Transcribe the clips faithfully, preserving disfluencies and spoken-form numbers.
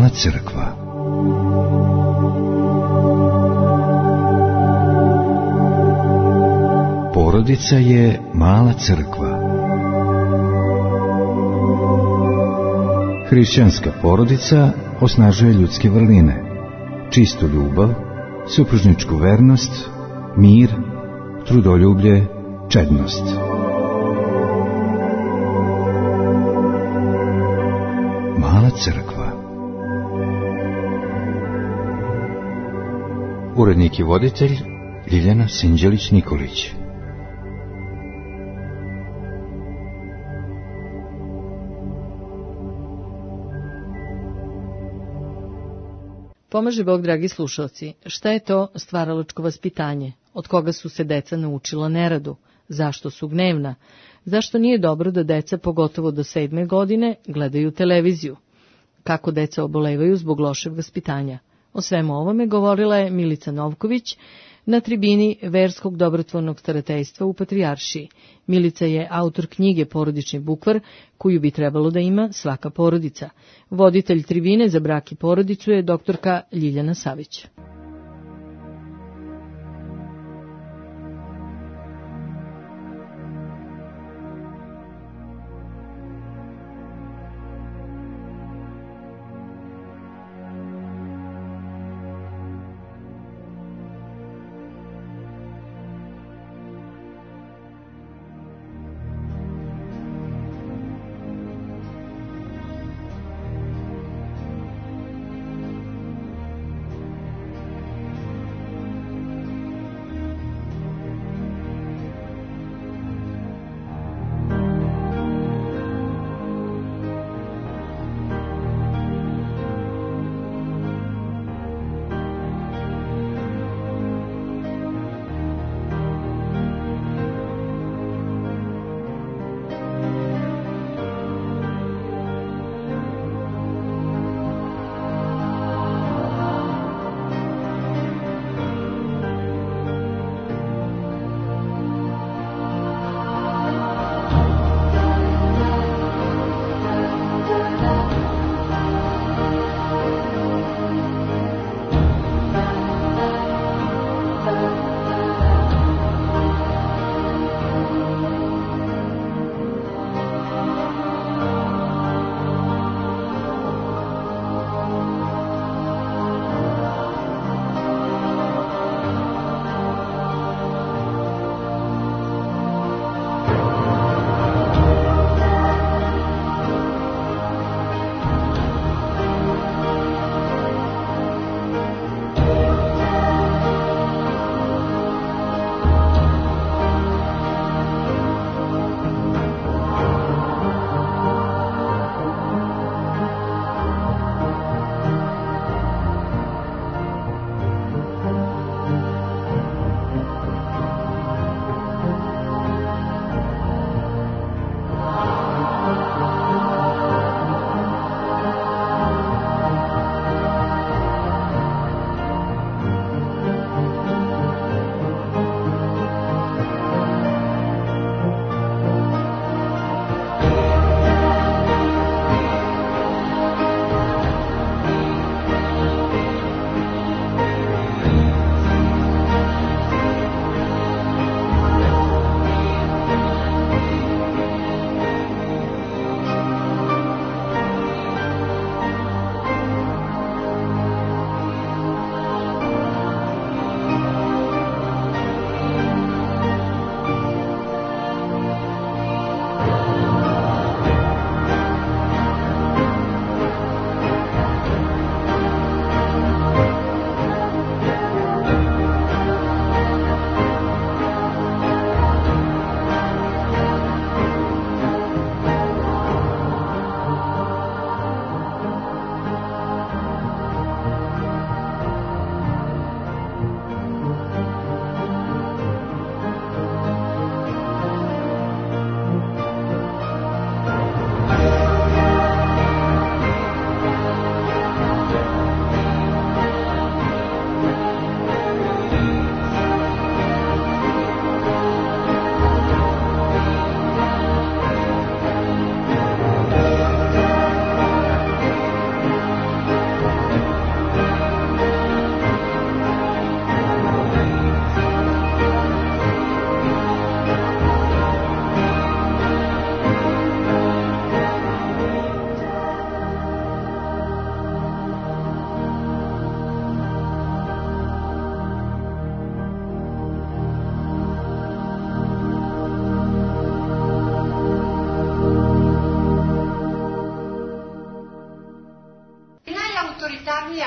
Mala crkva. Porodica je mala crkva. Hrišćanska porodica osnažuje ljudske vrline, čistu ljubav, supružničku vernost, mir, trudoljublje, čednost. Mala crkva. Urednik i voditelj Ljiljana Sinđelić-Nikolić. Pomaže Bog, dragi slušalci. Šta je to stvaralačko vaspitanje? Od koga su se deca naučila neradu? Zašto su gnevna? Zašto nije dobro da deca, pogotovo do sedme godine, gledaju televiziju? Kako deca obolevaju zbog lošeg vaspitanja? O svemu ovome govorila je Milica Novković na tribini Verskog dobrotvornog starateljstva u Patrijaršiji. Milica je autor knjige Porodični bukvar, koju bi trebalo da ima svaka porodica. Voditelj tribine za brak i porodicu je doktorka Ljiljana Savić.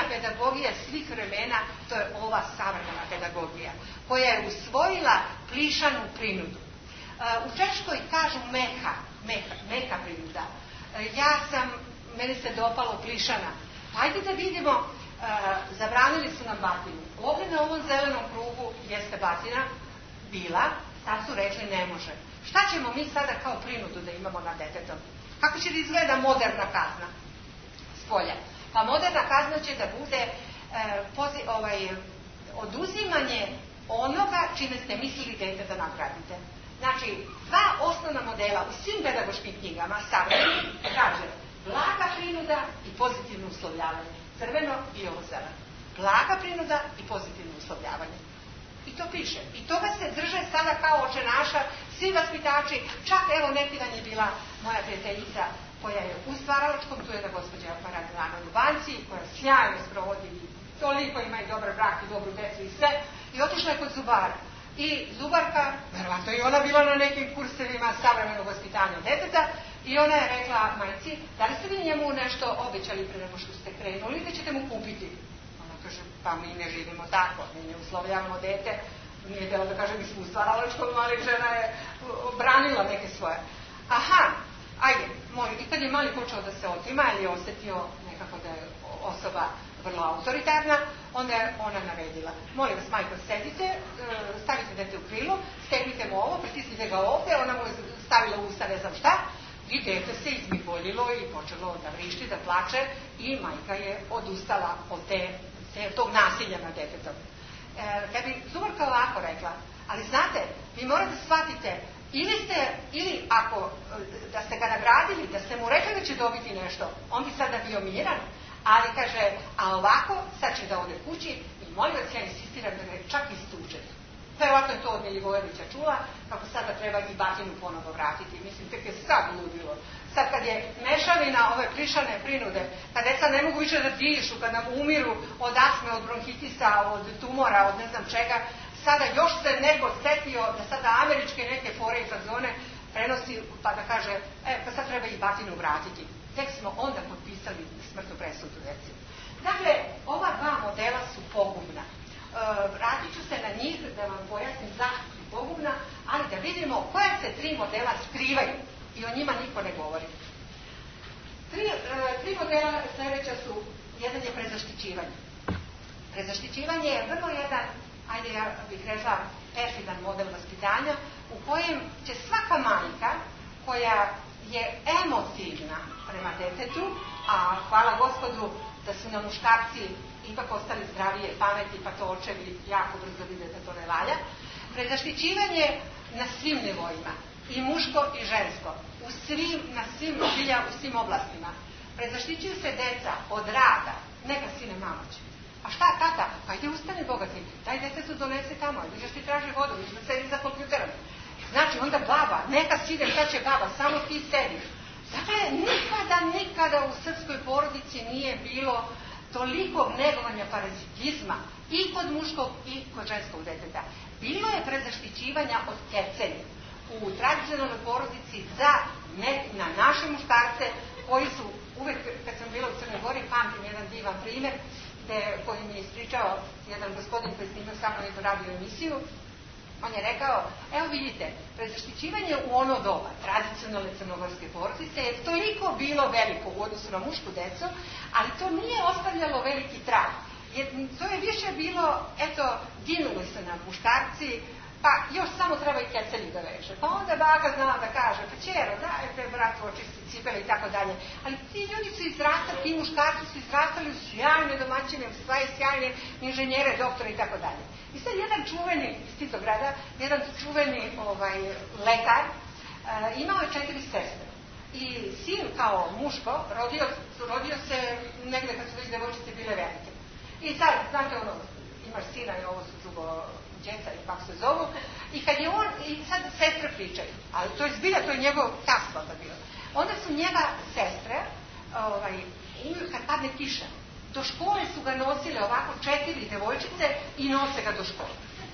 pedagogija svih vremena, to je ova savremena pedagogija, koja je usvojila plišanu prinudu. U Češkoj kažu meka, meka, meka prinuda. Ja sam, meni se dopalo plišana. Hajde da vidimo, zabranili su nam batinu. Ovdje na ovom zelenom krugu jeste batina bila, sad su rekli ne može. Šta ćemo mi sada kao prinudu da imamo nad detetom? Kako će da izgleda moderna kazna s polja? Pa moderna kazna će da bude e, pozi, ovaj, oduzimanje onoga čime ste mislili dete da nagradite. Znači, dva osnovna modela u svim pedagoškim knjigama savremenih kaže blaga prinuda i pozitivno uslovljavanje. Crveno i ovo zeleno. Blaga prinuda i pozitivno uslovljavanje. I to piše. I toga se drže sada kao očenaša svi vaspitači. Čak evo neki dan je bila moja prijateljica koja je u stvaralačkom, tu je jedna gospođa Maradona u Banci, koja sjajno sprovodi, toliko ima i dobar brak i dobru decu i sve. I otišla je kod zubara. I zubarka, verovatno i ona bila na nekim kursevima savremenog vaspitanja deteta, i ona je rekla majci, da li ste vi njemu nešto obećali pre nego što ste krenuli, da ćete mu kupiti? Ona kaže, pa mi ne živimo tako, mi ne uslovljavamo dete, nije htjela da kaže, mi smo u stvaralačkom, ali žena je branila neke svoje. Aha, ajde, moj, i kad je mali počeo da se otima, ili je osjetio nekako da je osoba vrlo autoritarna, onda je ona naredila. Molim vas, majko, sedite, stavite dete u krilo, stegnite mu ovo, pritisnite ga ovdje, ona mu je stavila u usta ne znam šta, i dete se izmigoljilo i počelo da vrišti, da plače, i majka je odustala od te, te, tog nasilja nad detetom. E, kad bi zubarka ovako rekla, ali znate, vi morate shvatite, ili ste, ili ako da ste ga nagradili, da ste mu rekli da će dobiti nešto, on bi sada bio miran, ali kaže, a ovako, sad će da ode kući i molim vas, ja insistiram da ga čak istučete. Verovatno je to od Milivojevića čula, kako sada treba i batinu ponovo vratiti. Mislim, tek je sad ludilo. Sad kad je mešavina ove plišane prinude, kad deca ne mogu više da dišu, kad nam umiru od astme, od bronhitisa, od tumora, od ne znam čega, sada još se neko setio da sada američke neke fore i fazone prenosi, pa da kaže, e, pa sad treba i batinu vratiti. Tek smo onda potpisali smrtnu presudu, recimo. Dakle, ova dva modela su pogubna. E, vratit ću se na njih da vam pojasnim zašto su pogubna, ali da vidimo koja se tri modela skrivaju i o njima niko ne govori. Tri, e, tri modela sljedeća su, jedan je prezaštićivanje. Prezaštićivanje je vrlo jedan, ajde ja bih rekla, perfidan model vaspitanja u kojem će svaka majka koja je emotivna prema detetu, a hvala Gospodu da su nam muškarci ipak ostali zdravije pameti, pa to očevi jako brzo vide da to ne valja. Prezaštićivanje na svim nivoima, i muško i žensko, u svim, na svim zbilja, u svim oblastima. Prezaštićuju se deca od rada, neka sine mamač. A šta, tata? Pa ide ustani bogati, daj detetu donese tamo, ideš ti traži vodu, ideš da sedi za kompjuterom. Znači, onda baba, neka sine, sad će baba, samo ti sediš. Dakle, nikada, nikada u srpskoj porodici nije bilo toliko negovanja parazitizma i kod muškog i kod ženskog deteta. Bilo je prezaštićivanja od kecenja u tradicionalnoj porodici za ne, na naše muškarce koji su uvek, kad sam bila u Crnoj Gori, pamtim jedan divan primjer gde, koji mi je ispričao jedan gospodin koji snimao sa mnom jednu radio emisiju. On je rekao, evo vidite, prezaštićivanje u ono doba tradicionalne crnogorske porodice je toliko bilo veliko u odnosu na mušku decu, ali to nije ostavljalo veliki trag. Jer to je više bilo, eto, ginuli se na muškarci, pa još samo treba i kecelju da veže. Pa onda baka znala da kaže, pa čero, daj pre bratu očisti cipele i tako dalje. Ali ti ljudi su izrastali, ti muškarci su izrastali u sjajne domaćine, svoje sjajne inženjere, doktore i tako dalje. I sad jedan čuveni iz Titograda, jedan čuveni ovaj, lekar, e, imao je četiri sestre. I sin kao muško rodio, rodio se negde kad su već devojčice bile velike. I sad, znate ono, imaš sina i ovo su drugo djeca i kako se zovu, i kad je on, i sad sestre pričaju, ali to je zbilja, to je njegov tasla da bilo. Onda su njega sestre, ovaj, kad padne kiša, do škole su ga nosile ovako četiri devojčice i nose ga do škole.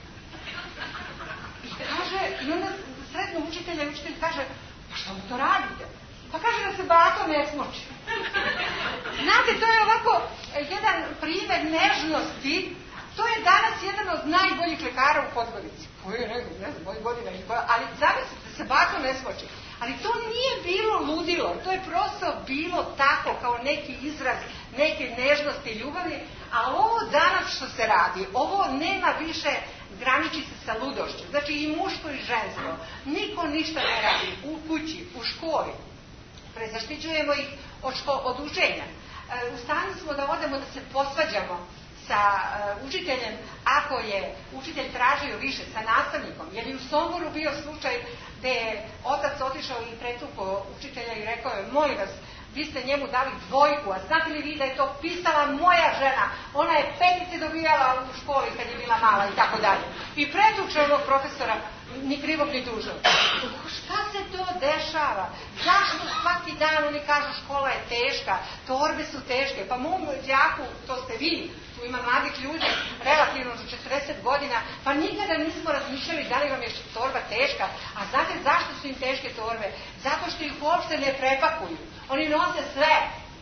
I kaže, i onda sretno učitelja i učitelj kaže, pa što mu to radite? Pa kaže da se bato ne smoči. Znate, to je ovako jedan primjer nežnosti. To je danas jedan od najboljih lekara u Podgorici. Koji je nego, ne znam, mojih godina, ali zamislite se, bako ne smoči. Ali to nije bilo ludilo, to je prosto bilo tako, kao neki izraz neke nežnosti i ljubavi, a ovo danas što se radi, ovo nema više, graniči se sa ludošću. Znači i muško i žensko, niko ništa ne radi, u kući, u školi. Prezaštićujemo ih od, ško, od učenja. E, u stanju smo da odemo da se posvađamo sa uh, učiteljem, ako je učitelj tražio više, sa nastavnikom, jer je u Somboru bio slučaj gde je otac otišao i pretukao učitelja i rekao je, molim vas, vi ste njemu dali dvojku, a znate li vi da je to pisala moja žena, ona je petice dobijala u školi kad je bila mala i tako dalje. I pretuče ovog profesora, ni krivog ni dužnog. Šta se to dešava? Zašto svaki dan oni kažu škola je teška, torbe su teške, pa mom đaku, to ste vi, tu ima mladih ljudi, relativno za četrdeset godina, pa nikada nismo razmišljali da li vam je torba teška. A znate zašto su im teške torbe? Zato što ih uopšte ne prepakuju. Oni nose sve.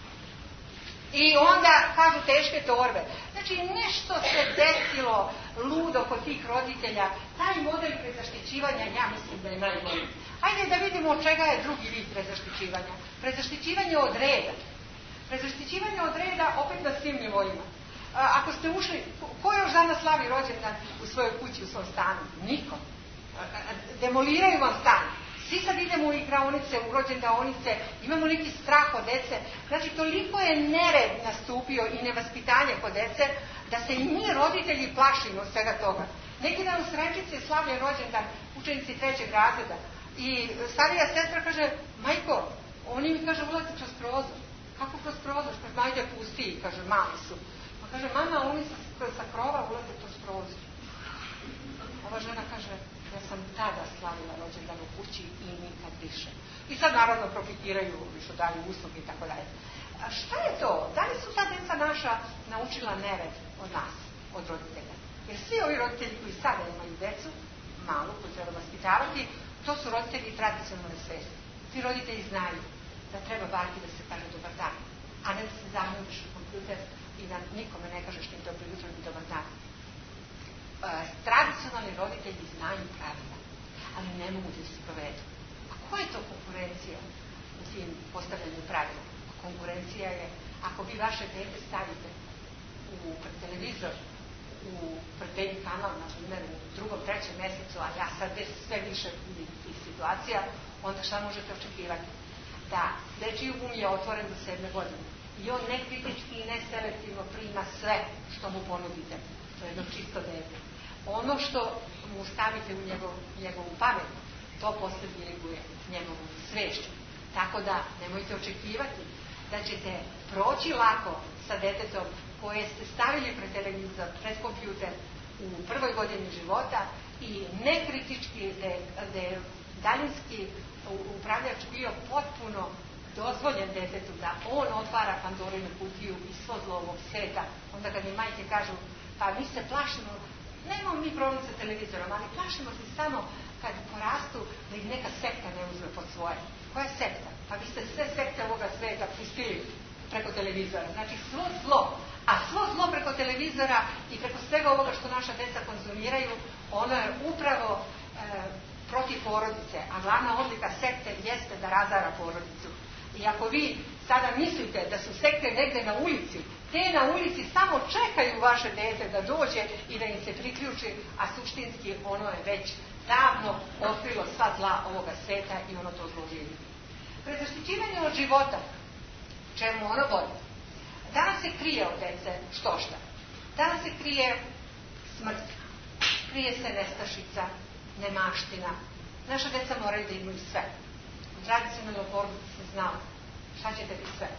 I onda kažu teške torbe. Znači nešto se desilo ludo kod tih roditelja. Taj model prezaštićivanja, ja mislim da je najbolji. Ajde da vidimo od čega je drugi vid prezaštićivanja. Prezaštićivanje od reda. Prezaštićivanje od reda opet na svim nivoima. Ako ste ušli, ko još danas slavi rođendan u svojoj kući, u svom stanu? Niko. Demoliraju vam stan. Svi sad idemo u igraonice, u rođendaonice, imamo neki strah od dece. Znači, toliko je nered nastupio i nevaspitanje kod dece, da se i mi roditelji plašimo od svega toga. Neki dan u Srečici je slavljen rođendan učenici trećeg razreda. I starija sestra kaže, majko, oni mi kaže, ulazite kroz prozor. Kako kroz prozor? Kroz majde pusti, kaže, mali su. Pa kaže, mama, oni sa, sa krova ulaze kroz prozor. Ova žena kaže, ja sam tada slavila rođendan u kući i nikad više. I sad naravno profitiraju, što daju usluge i tako dalje. A šta je to? Da li su ta deca naša naučila nered od nas, od roditelja? Jer svi ovi roditelji koji sada imaju decu, malu, koju treba vaspitavati, to su roditelji tradicionalne svesti. Ti roditelji znaju da treba baki da se kaže dobar dan, a ne da se zamljubiš u kompjuter i da nikome ne kažeš ni dobro jutro ni dobar dan. E, tradicionalni roditelji znaju pravila, ali ne mogu da se provedu. A koja je to konkurencija u tim postavljanju pravila? Konkurencija je, ako vi vaše dete stavite u televizor, u baby kanal, na primjer, u drugom, trećem mjesecu, a ja sad sve više vidim tih situacija, onda šta možete očekivati? Da, dečiji um je otvoren do sedme godine. I on nekritički i neselektivno prima sve što mu ponudite. To je jedno čisto dete. Ono što mu stavite u njegov, njegovu pamet, to posle diriguje njegovu svešću. Tako da nemojte očekivati da ćete proći lako sa detetom koje ste stavili pred televizor, pred kompjuter u prvoj godini života i nekritički, da je daljinski upravljač bio potpuno dozvoljen detetu da on otvara Pandorinu kutiju i svo zlo ovog sveta. Onda kad mi majke kažu, pa mi se plašimo, nemamo mi problem sa televizorom, ali plašimo se samo kad porastu da ih neka sekta ne uzme pod svoje. Koja sekta? Pa vi ste sve sekte ovoga sveta pustili preko televizora. Znači svo zlo. A svo zlo preko televizora i preko svega ovoga što naša deca konzumiraju, ono je upravo e, protiv porodice. A glavna odlika sekte jeste da razara porodicu. I ako vi sada mislite da su sekte negde na ulici, te na ulici samo čekaju vaše dete da dođe i da im se priključi, a suštinski ono je već davno otkrilo sva zla ovoga sveta i ono to zlo živi. Prezaštićivanje od života, čemu ono vodi? Danas se krije od dece što šta. Danas se krije smrt, krije se nestašica, nemaština. Naša deca moraju da imaju sve. U tradicionalnoj porodici se znalo šta ćete biti sve.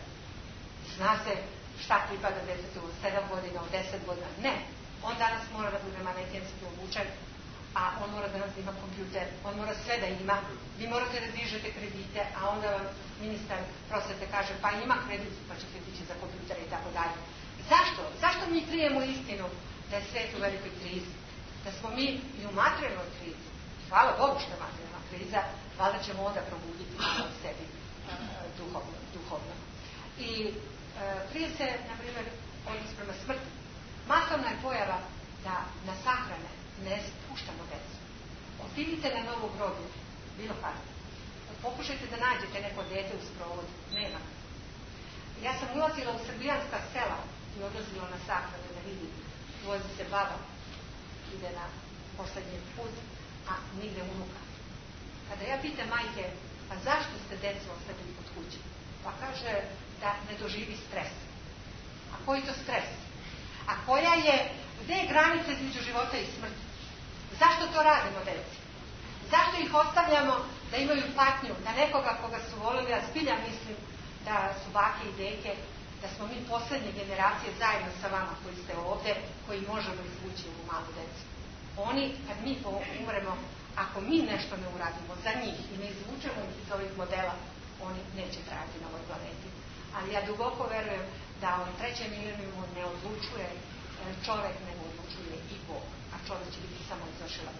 Zna se šta pripada detetu od sedam godina, od deset godina. Ne. On danas mora da bude manekenski obučen, a on mora da nas ima kompjuter, on mora sve da ima. Vi morate da dižete kredite, a onda vam ministar prosvete kaže pa ima kredit, pa ćete dići za kompjuter i tako dalje. Zašto? Zašto mi krijemo istinu da je svet u velikoj krizi? Da smo mi i u materijalnoj krizi. Hvala Bogu što je materijalna kriza, valjda ćemo onda probuditi u sebi duhovno, duhovno. I Prije se, na primjer, odnos prema smrti. Masovna je pojava da na sahrane ne puštamo decu. Otivite na novu groblju, bilo kada. Pokušajte da nađete neko dete u sprovodu. Nema. Ja sam ulazila u srbijanska sela i odlazila na sahrane da vidim. Vozi se baba, ide na poslednji put, a nigde unuka. Kada ja pitam majke, pa zašto ste decu ostavili kod kuće? Pa kaže da ne doživi stres. A koji to stres? A koja je, gde je granica između života i smrti? Zašto to radimo deci? Zašto ih ostavljamo da imaju patnju, da nekoga koga su volili, a zbilja mislim da su bake i deke, da smo mi poslednje generacije zajedno sa vama koji ste ovde, koji možemo izvući ovu malu decu. Oni, kad mi umremo, ako mi nešto ne uradimo za njih i ne izvučemo iz ovih modela, oni neće trajati na ovoj planeti. Ali ja duboko verujem da u trećem milenijumu ne odlučuje čovek, nego odlučuje i Bog, a čovek će biti samo izvršilac.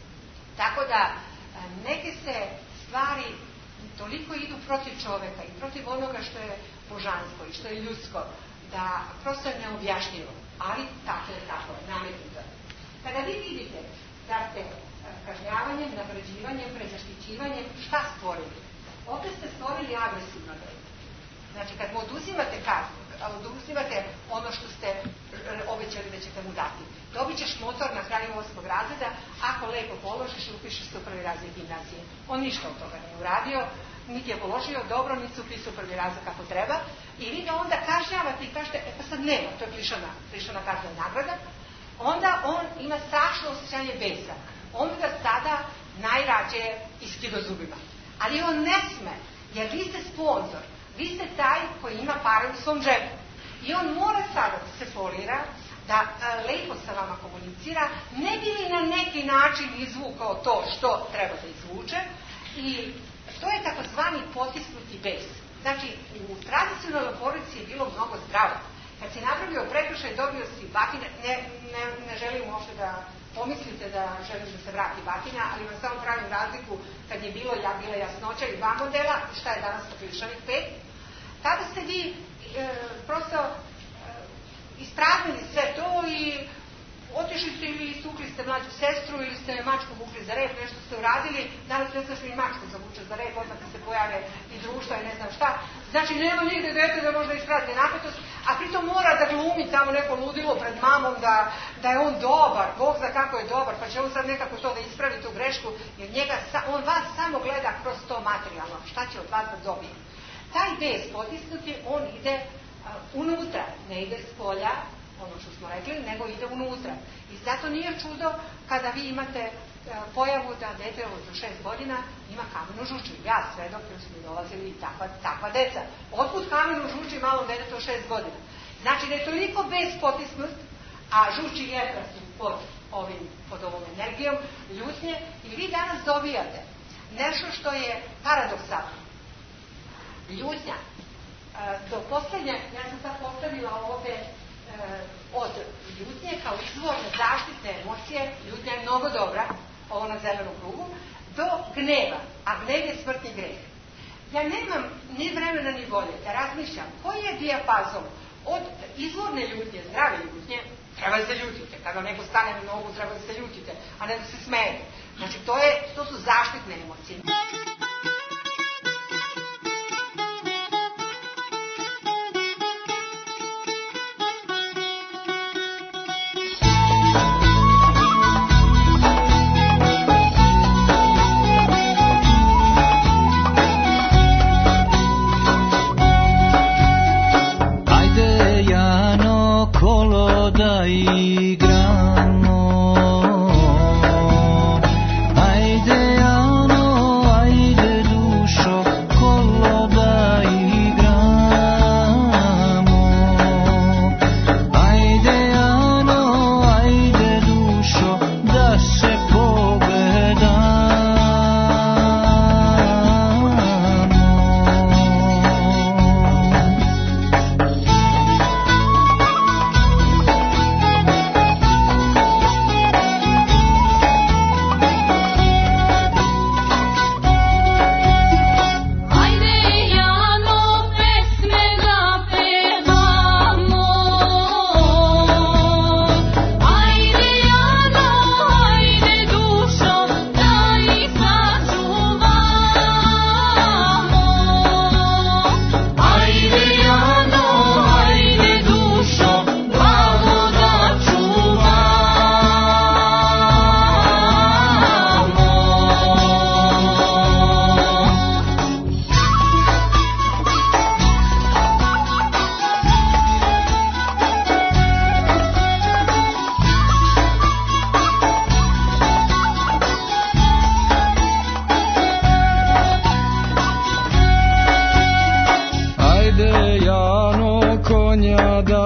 Tako da neke se stvari toliko idu protiv čoveka i protiv onoga što je božansko i što je ljudsko, da prosto je neobjašnjivo. Ali tako je, tako je, nametnuto. Kada vi vidite da ste kažnjavanjem, nagrađivanjem, prezaštićivanjem, šta stvorili? Opet ste stvorili agresivno dete. Znači, kad mu oduzimate kaznu, oduzimate ono što ste obećali da ćete mu dati, dobit ćeš motor na kraju osmog razreda, ako lepo položiš i upišeš se u prvi razred gimnazije. On ništa od toga nije uradio, niti je položio dobro, niti se upisao u prvi razred kako treba, i vi ga onda kažnjavate i kažete, e pa sad nema, to je plišana, plišana kazna i nagrada, onda on ima strašno osjećanje besa. On ga sada najrađe iskido zubima. Ali on ne sme, jer vi ste sponsor, vi ste taj koji ima pare u svom džepu. I on mora sada da se folira, da e, lepo sa vama komunicira, ne bi li na neki način izvukao to što treba da izvuče, i to je takozvani potisnuti bes. Znači, u tradicionalnoj porodici je bilo mnogo zdravo. Kad si napravio prekršaj, dobio si batine, ne, ne, ne želim uopšte da pomislite da želim da se vrati batina, ali vam samo pravim razliku kad je bilo ja bila jasnoća i dva modela, šta je danas sa plišanih pet. Tada ste vi e, prosto e, ispraznili sve to i otišli ste ili istukli ste mlađu sestru ili ste mačku vukli za rep, nešto ste uradili, danas ne znaš ni mačku zavuče za rep, odmah se pojave i društva i ne znam šta. Znači, nema nigde dete da možda isprazni napetost, a pritom mora da glumi tamo neko ludilo pred mamom da, da je on dobar, Bog zna kako je dobar, pa će on sad nekako to da ispravi tu grešku, jer njega, on vas samo gleda kroz to materijalno, šta će od vas da dobije. Taj bes potisnuti, on ide uh, unutra, ne ide s polja, ono što smo rekli, nego ide unutra. I zato nije čudo kada vi imate uh, pojavu da dete od šest godina ima kamenu žuču. Ja svedok, jer su mi dolazili takva, takva deca. Otkud kamenu žuči malom detetu od šest godina? Znači da je toliko bes potisnut, a žuči jetra su pod, ovim, pod ovom energijom ljutnje, i vi danas dobijate nešto što je paradoksalno. Ljutnja. Do poslednje, ja sam sad postavila ovde e, od ljutnje kao izvorne zaštitne emocije, ljutnja je mnogo dobra, ovo na zelenom krugu, do gneva, a gnev je smrtni greh. Ja nemam ni vremena ni volje da razmišljam koji je dijapazon od izvorne ljutnje, zdrave ljutnje, treba da se ljutite, kada neko stane na nogu treba da se ljutite, a ne da se smejete. Znači to, je, to su zaštitne emocije. igramo, ajde Jano, ajde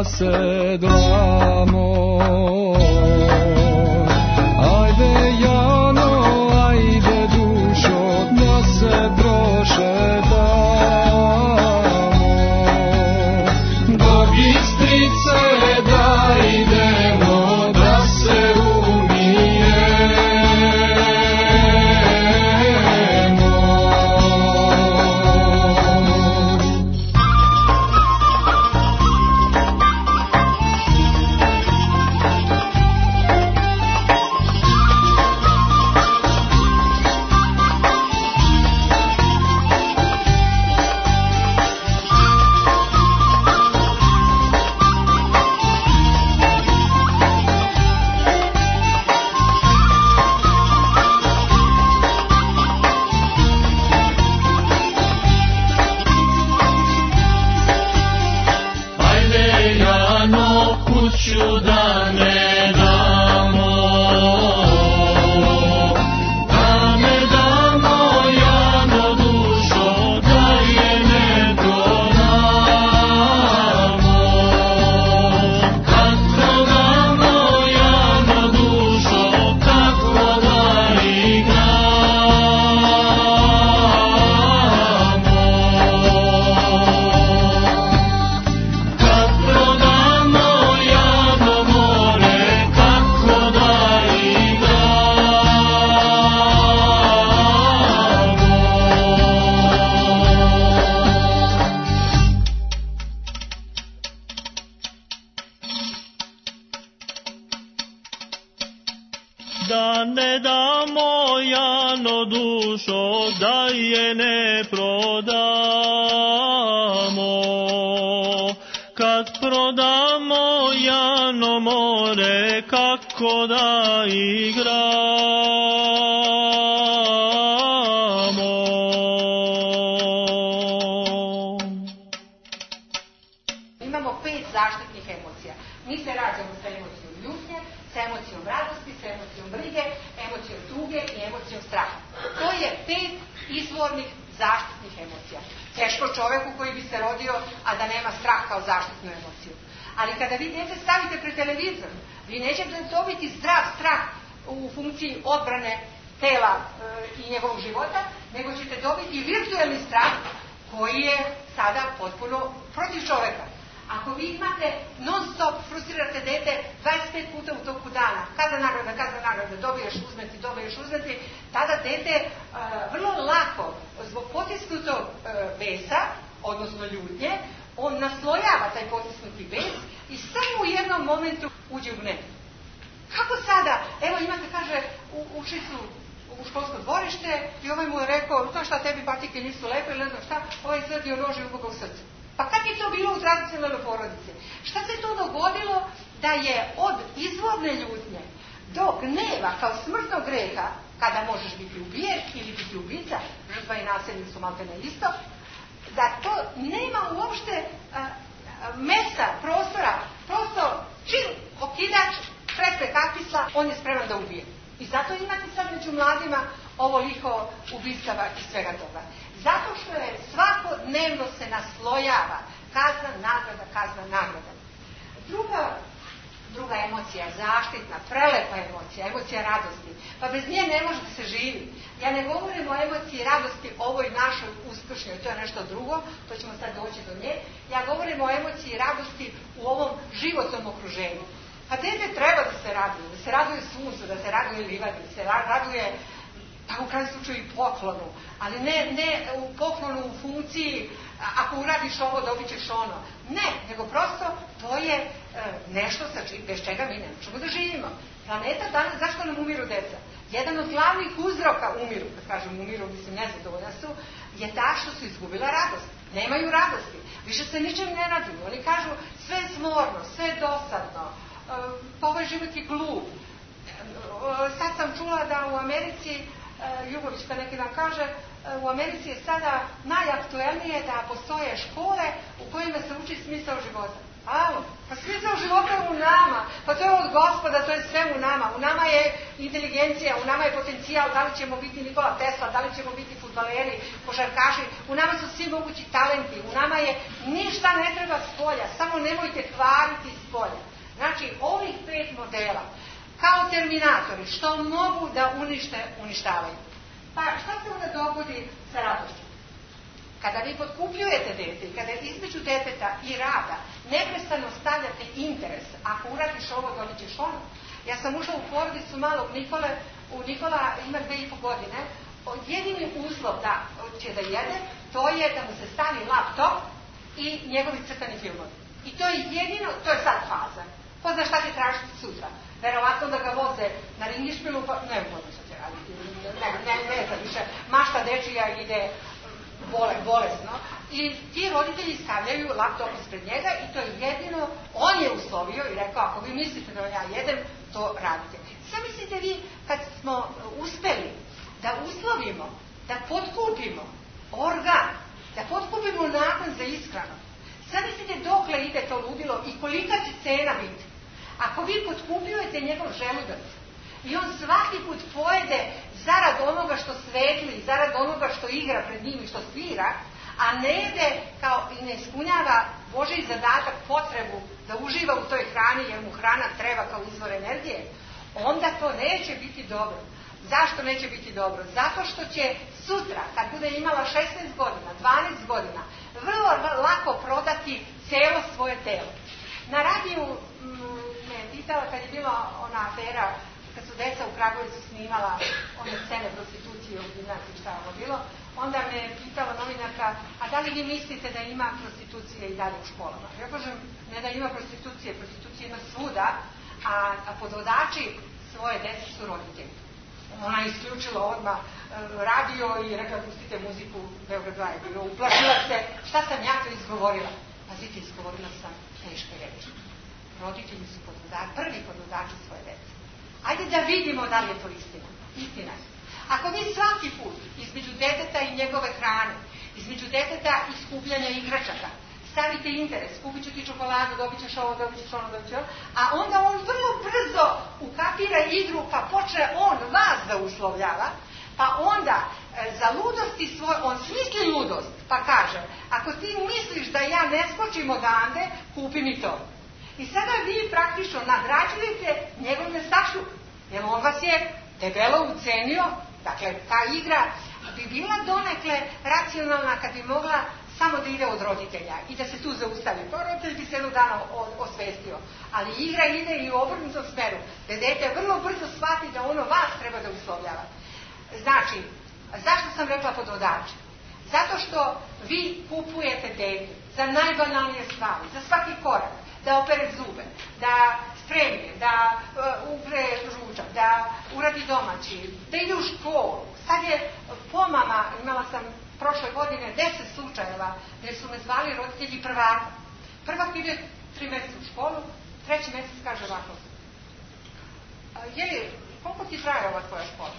da se dlamo. Ajde Jano, ajde dušo, da se prošetamo. Do Bistrice da idemo, da se da ne damo Jano dušo, da je ne prodamo. Kad prodamo Jano more, kako da igramo. Imamo pet zaštitnih emocija. Mi se rađamo sa emocijom ljutnje, sa emocijom radosti, sa emocijom brige, emocijom tuge i emocijom straha. To je pet izvornih zaštitnih emocija. Teško čoveku koji bi se rodio, a da nema strah kao zaštitnu emociju. Ali kada vi dete stavite pred televizor, vi nećete dobiti zdrav strah u funkciji odbrane tela e, i njegovog života, nego ćete dobiti virtuelni strah koji je sada potpuno protiv čoveka. Ako vi imate non stop, frustrirate dete dvadeset pet puta u toku dana, kazna nagrada, kazna nagrada, dobiješ uzmeti, dobiješ uzmeti, tada dete uh, vrlo lako, zbog potisnutog uh, besa, odnosno ljutnje, on naslojava taj potisnuti bes i samo u jednom momentu uđe u gnev. Kako sada, evo imate, kaže, u, ušli su u školsko dvorište i ovaj mu je rekao, znaš šta, tebi patike nisu lepe ili ne znam šta, ovaj izvadio nož i ubogao srce. Pa kad je to bilo u tradicionalnoj porodici? Šta se to dogodilo da je od izvorne ljutnje do gneva kao smrtnog greha, kada možeš biti ubijen ili biti ubica, žrtva i nasilnik su maltene isto, da to nema uopšte a, a, mesta, prostora, prosto čim okidač prespe kapisla, on je spreman da ubije. I zato imate sad među mladima ovo liho ubistava i svega toga. Zato što je svakodnevno se naslojava kazna, nagrada, kazna, nagrada. Druga, druga emocija, zaštitna, prelepa emocija, emocija radosti. Pa bez nje ne može da se živi. Ja ne govorim o emociji radosti ovoj našoj uskršnjoj, to je nešto drugo, to ćemo sad doći do nje. Ja govorim o emociji radosti u ovom životnom okruženju. Pa dete treba da se raduje, da se raduje suncu, da se raduje livadi, da se raduje, pa u krajnjem slučaju i poklonu, ali ne, ne u poklonu u funkciji ako uradiš ovo dobit ćeš ono. Ne, nego prosto to je e, nešto sa či, bez čega mi ne možemo da živimo. Planeta danas, zašto nam umiru deca? Jedan od glavnih uzroka umiru, kad kažem umiru, mislim nezadovoljna su, je ta što su izgubila radost. Nemaju radosti, više se ničem ne raduju. Oni kažu sve je smorno, sve je dosadno, e, pa ovaj život je glup. E, sad sam čula da u Americi Ljubović kad neki dan kaže, u Americi je sada najaktuelnije da postoje škole u kojima se uči smisao života. Alo, pa smisao života je u nama, pa to je od Gospoda, to je sve u nama. U nama je inteligencija, u nama je potencijal, da li ćemo biti Nikola Tesla, da li ćemo biti fudbaleri, košarkaši, u nama su svi mogući talenti, u nama je Ništa ne treba s polja, samo nemojte kvariti s polja. Znači, ovih pet modela, kao terminatori, što mogu da unište, uništavaju. Pa šta se onda dogodi sa radošću? Kada vi potkupljujete dete i kada između deteta i rada neprestano stavljate interes, ako uradiš ovo, dobit ćeš ono. Ja sam ušla u porodicu malog Nikole, u Nikola ima dve i po godine, jedini uslov da će da jede, to je da mu se stavi laptop i njegovi crtani filmovi. I to je jedino, to je sad faza. Ko zna šta će tražiti sutra? Verovatno da ga voze na ringišpilu, pa ne možda šta će raditi, ne, ne, ne znam više, mašta dečija ide bole, bolesno. I ti roditelji stavljaju laptop ispred njega i to je jedino, on je uslovio i rekao, ako vi mislite da ja jedem, to radite. Sve mislite vi, kad smo uspeli da uslovimo, da potkupimo organ, da potkupimo nakon za ishranu, sad mislite dokle ide to ludilo i kolika će cena biti. Ako vi potkupljujete njegov želudac i on svaki put pojede zarad onoga što svetli, zarad onoga što igra pred njim i što svira, a ne jede kao i ne ispunjava Božji zadatak, potrebu da uživa u toj hrani jer mu hrana treba kao izvor energije, onda to neće biti dobro. Zašto neće biti dobro? Zato što će sutra, kad bude imala šesnaest godina, dvanaest godina, vrlo lako prodati celo svoje telo. Na radiju me je pitala kad je bila ona afera, kad su deca u Kragujevcu snimala one scene prostitucije u gimnaziji, šta ono bilo, onda me je pitala novinarka, a da li vi mislite da ima prostitucije i dalje u školama? Ja kažem, ne da ima prostitucije, prostitucije ima svuda, a, a podvodači svoje dece su roditelji. Ona je isključila odmah e, radio i rekla, pustite muziku, Beograd dva je bilo, uplašila se, šta sam ja to izgovorila? Pazite, izgovorila sam teške reči. Roditelji su podvodači, prvi podvodači svoje dece. Ajde da vidimo da li je to istina. Istina je. Ako vi svaki put između deteta i njegove hrane, između deteta i skupljanja igračaka, stavite interes, kupit ću ti čokoladu, dobit ćeš ovo, dobit ćeš ono, dobit ćeš ovo, a onda on vrlo brzo ukapira igru, pa počne on vas da uslovljava, pa onda e, za ludosti svoj, on smisli ludost, pa kaže, ako ti misliš da ja ne skočim odande, kupi mi to. I sada vi praktično nagrađujete njegov nestašluk, jer on vas je debelo ucenio, dakle ta igra bi bila donekle racionalna kad bi mogla samo da ide od roditelja i da se tu zaustavi. Pa roditelj bi se jednog dana osvestio. Ali igra ide i u obrnutom smeru, da dete vrlo brzo shvati da ono vas treba da uslovljava. Znači, zašto sam rekla podvodači? Zato što vi kupujete dete za najbanalnije stvari, za svaki korak, da opere zube, da spremi, da uh, upre ručak, da uradi domaći, da ide u školu. Sad je po mama, imala sam prošle godine deset slučajeva gdje su me zvali roditelji prvaka. Prvak ide tri mjeseca u školu, treći mjesec kaže ovako. Je li, koliko ti traje ova tvoja škola?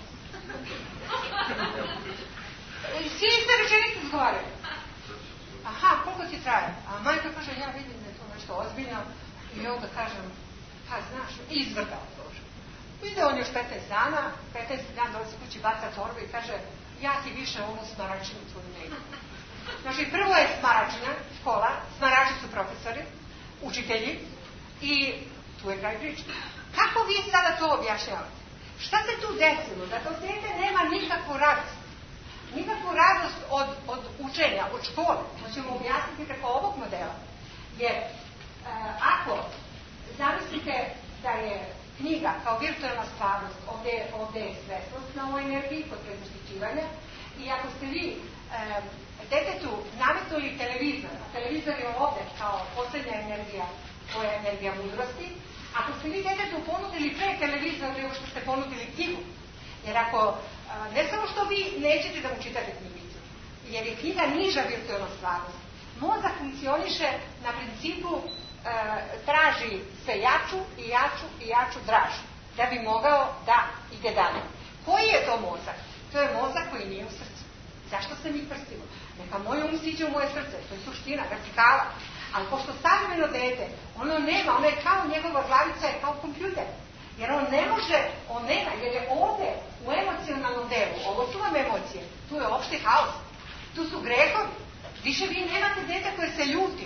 Svi iste rečenice izgovaraju. Aha, koliko ti traje? A majka kaže, ja vidim da je to nešto ozbiljno. I onda kažem, pa znaš, izvrgao to. Ide on još petnaest dana, petnaest dana dolazi kući, baca torbu i kaže, ja ti više ovu smaračinu tvoju ne idem. Znači, prvo je smaračina, škola, smarači su profesori, učitelji i tu je kraj priče. Kako vi sada to objašnjavate? Šta se tu desilo? Da to dete nema nikakvu radost. Nikakvu radost od, od učenja, od škole. To ćemo objasniti preko ovog modela. Jer e, ako zamislite da je knjiga kao virtualna stvarnost, ovdje, ovdje je svesnost na ovoj energiji kod prezaštićivanja i ako ste vi e, detetu nametnuli televizor, a televizor je ovdje kao posljednja energija, koja je energija mudrosti, ako ste vi detetu ponudili pre televizor nego što ste ponudili knjigu, jer ako e, ne samo što vi nećete da mu čitate knjigicu, jer je knjiga niža virtualna stvarnost, mozak funkcioniše na principu e, traži sve jaču i jaču i jaču dražu, da bi mogao da ide dalje. Koji je to mozak? To je mozak koji nije u srcu. Zašto se mi prstimo? Neka moj um siđe u moje srce, to je suština, vertikala. Ali pošto savremeno dete, ono nema, ono je kao njegova glavica, je kao kompjuter. Jer on ne može, on nema, jer je ovdje u emocionalnom delu, ovo su vam emocije, tu je opšti haos, tu su grehovi. Više vi nemate dete koje se ljuti.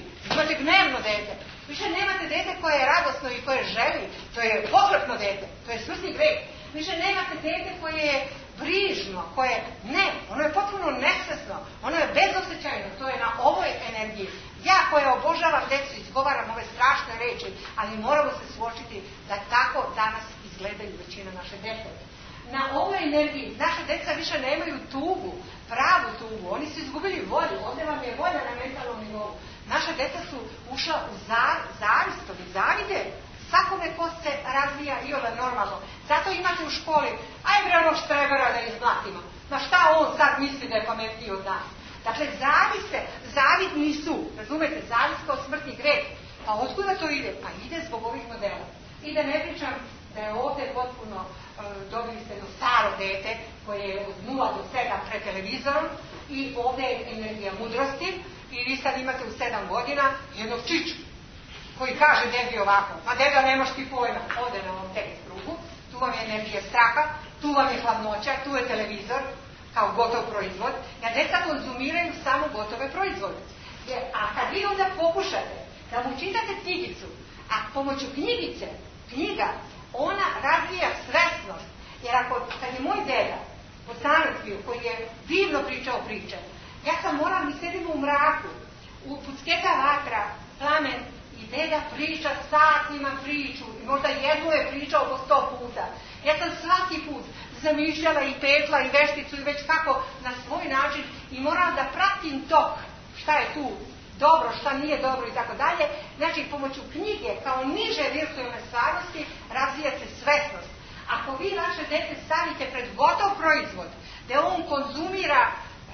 dete. Više nemate dete koje je radosno i koje želi. To je pohlepno dete. To je smrtni greh. Više nemate dete koje je brižno, koje ne, ono je potpuno nesvesno, ono je bezosećajno, to je na ovoj energiji. Ja koja obožavam decu izgovaram ove strašne reči, ali moramo se suočiti da tako danas izgledaju većina naše dece. Na ovoj energiji naše deca više nemaju tugu, pravu tugu, oni su izgubili volju, ovdje vam je volja na mentalnom nivou. Naša deca su ušla u zavist, oni zavide svakome ko se razvija i ove normalno. Zato imate u školi, aj bre ono štrebera da izmlatimo. Ma šta on sad misli da je pametniji od nas? Dakle, zaviste, zavidni su, razumete, zavis kao smrtni greh. Pa otkuda to ide? Pa ide zbog ovih modela. I da ne pričam da je ovdje potpuno, e, dobili ste do staro dete koje je od nula do sedam pred televizorom i ovdje je energija mudrosti i vi sad imate u sedam godina jednog čiču koji kaže debi ovako, ma deda nemaš ti pojma, ovdje na ovom tenis krugu, tu vam je energija straha, tu vam je hladnoća, tu je televizor kao gotov proizvod, jer deca konzumiraju samo gotove proizvode. Jer, a kad vi onda pokušate da mu čitate knjigicu, a pomoću knjigice, knjiga, ona razvija svesnost, jer ako, kad je moj deda, Bosanac bio, koji je divno pričao priče, ja sam morala, mi sedimo u mraku, u pucketa vatra, plamen, i deda priča satima priču i možda jednu je pričao po sto puta. Ja sam svaki put zamišljala i petla i vešticu i već kako na svoj način i moram da pratim tok šta je tu dobro, šta nije dobro i tako dalje. Znači pomoću knjige kao niže virtualne stvarnosti razvija se svesnost. Ako vi vaše dete stavite pred gotov proizvod da on konzumira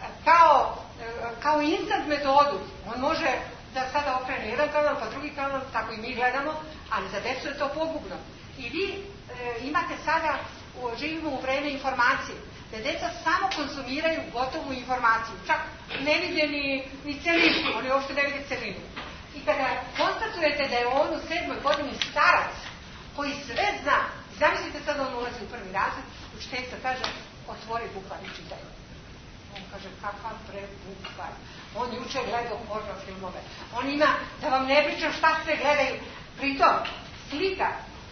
kao, kao instant metodu, on može da sada okrene jedan kanal, pa drugi kanal, tako i mi gledamo, ali za decu je to pogubno. I vi e, imate sada, o, živimo u vreme informacije, da deca samo konzumiraju gotovu informaciju, čak ne vide ni, ni celinu, oni uopšte ne vide celinu. I kada konstatujete da je on u sedmoj godini starac, koji sve zna, zamislite sad on ulazi u prvi razred, učiteljica kaže, otvori bukvar i čitaj. On kaže, kakav pre bukvar. On juče gledao porno filmove. On ima, da vam ne pričam šta sve gledaju. Pritom, slika,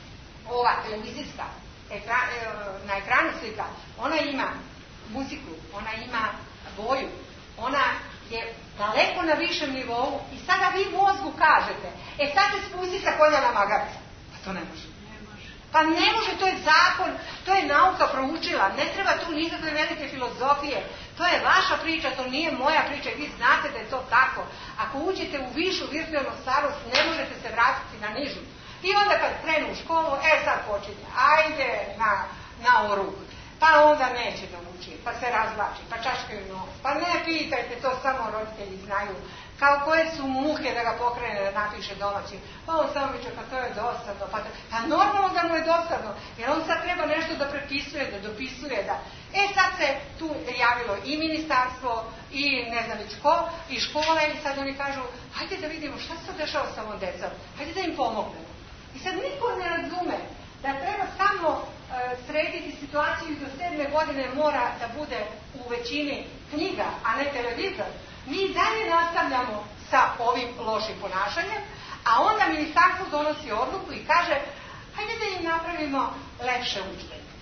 ova televizijska, ekra, na ekranu slika, ona ima muziku, ona ima boju, ona je daleko na višem nivou i sada vi mozgu kažete, e sad se spusti sa konja na magarca. Pa to ne može. Pa ne može, to je zakon, to je nauka proučila, ne treba tu nikakve velike filozofije, to je vaša priča, to nije moja priča i vi znate da je to tako. Ako uđete u višu virtualnu starost, ne možete se vratiti na nižu. I onda kad krenu u školu, e sad počinje, ajde na, na oruk, pa onda neće da uči, pa se razvlači, pa čaškaju nos, pa ne pitajte, to samo roditelji znaju. Kao koje su muhe da ga pokrene da napiše domaći. Pa on samo viče, pa to je dosadno. Pa, pa normalno da mu je dosadno, jer on sad treba nešto da prepisuje, da dopisuje. Da. E sad se tu javilo i ministarstvo, i ne znam već ko, i škole, i sad oni kažu, hajde da vidimo šta se dešava sa ovom decom, hajde da im pomognemo. I sad niko ne razume da treba samo e, srediti situaciju i do sedme godine mora da bude u većini knjiga, a ne televizor. Mi dalje nastavljamo sa ovim lošim ponašanjem, a onda ministarstvo donosi odluku i kaže, hajde da im napravimo lepše udžbenike.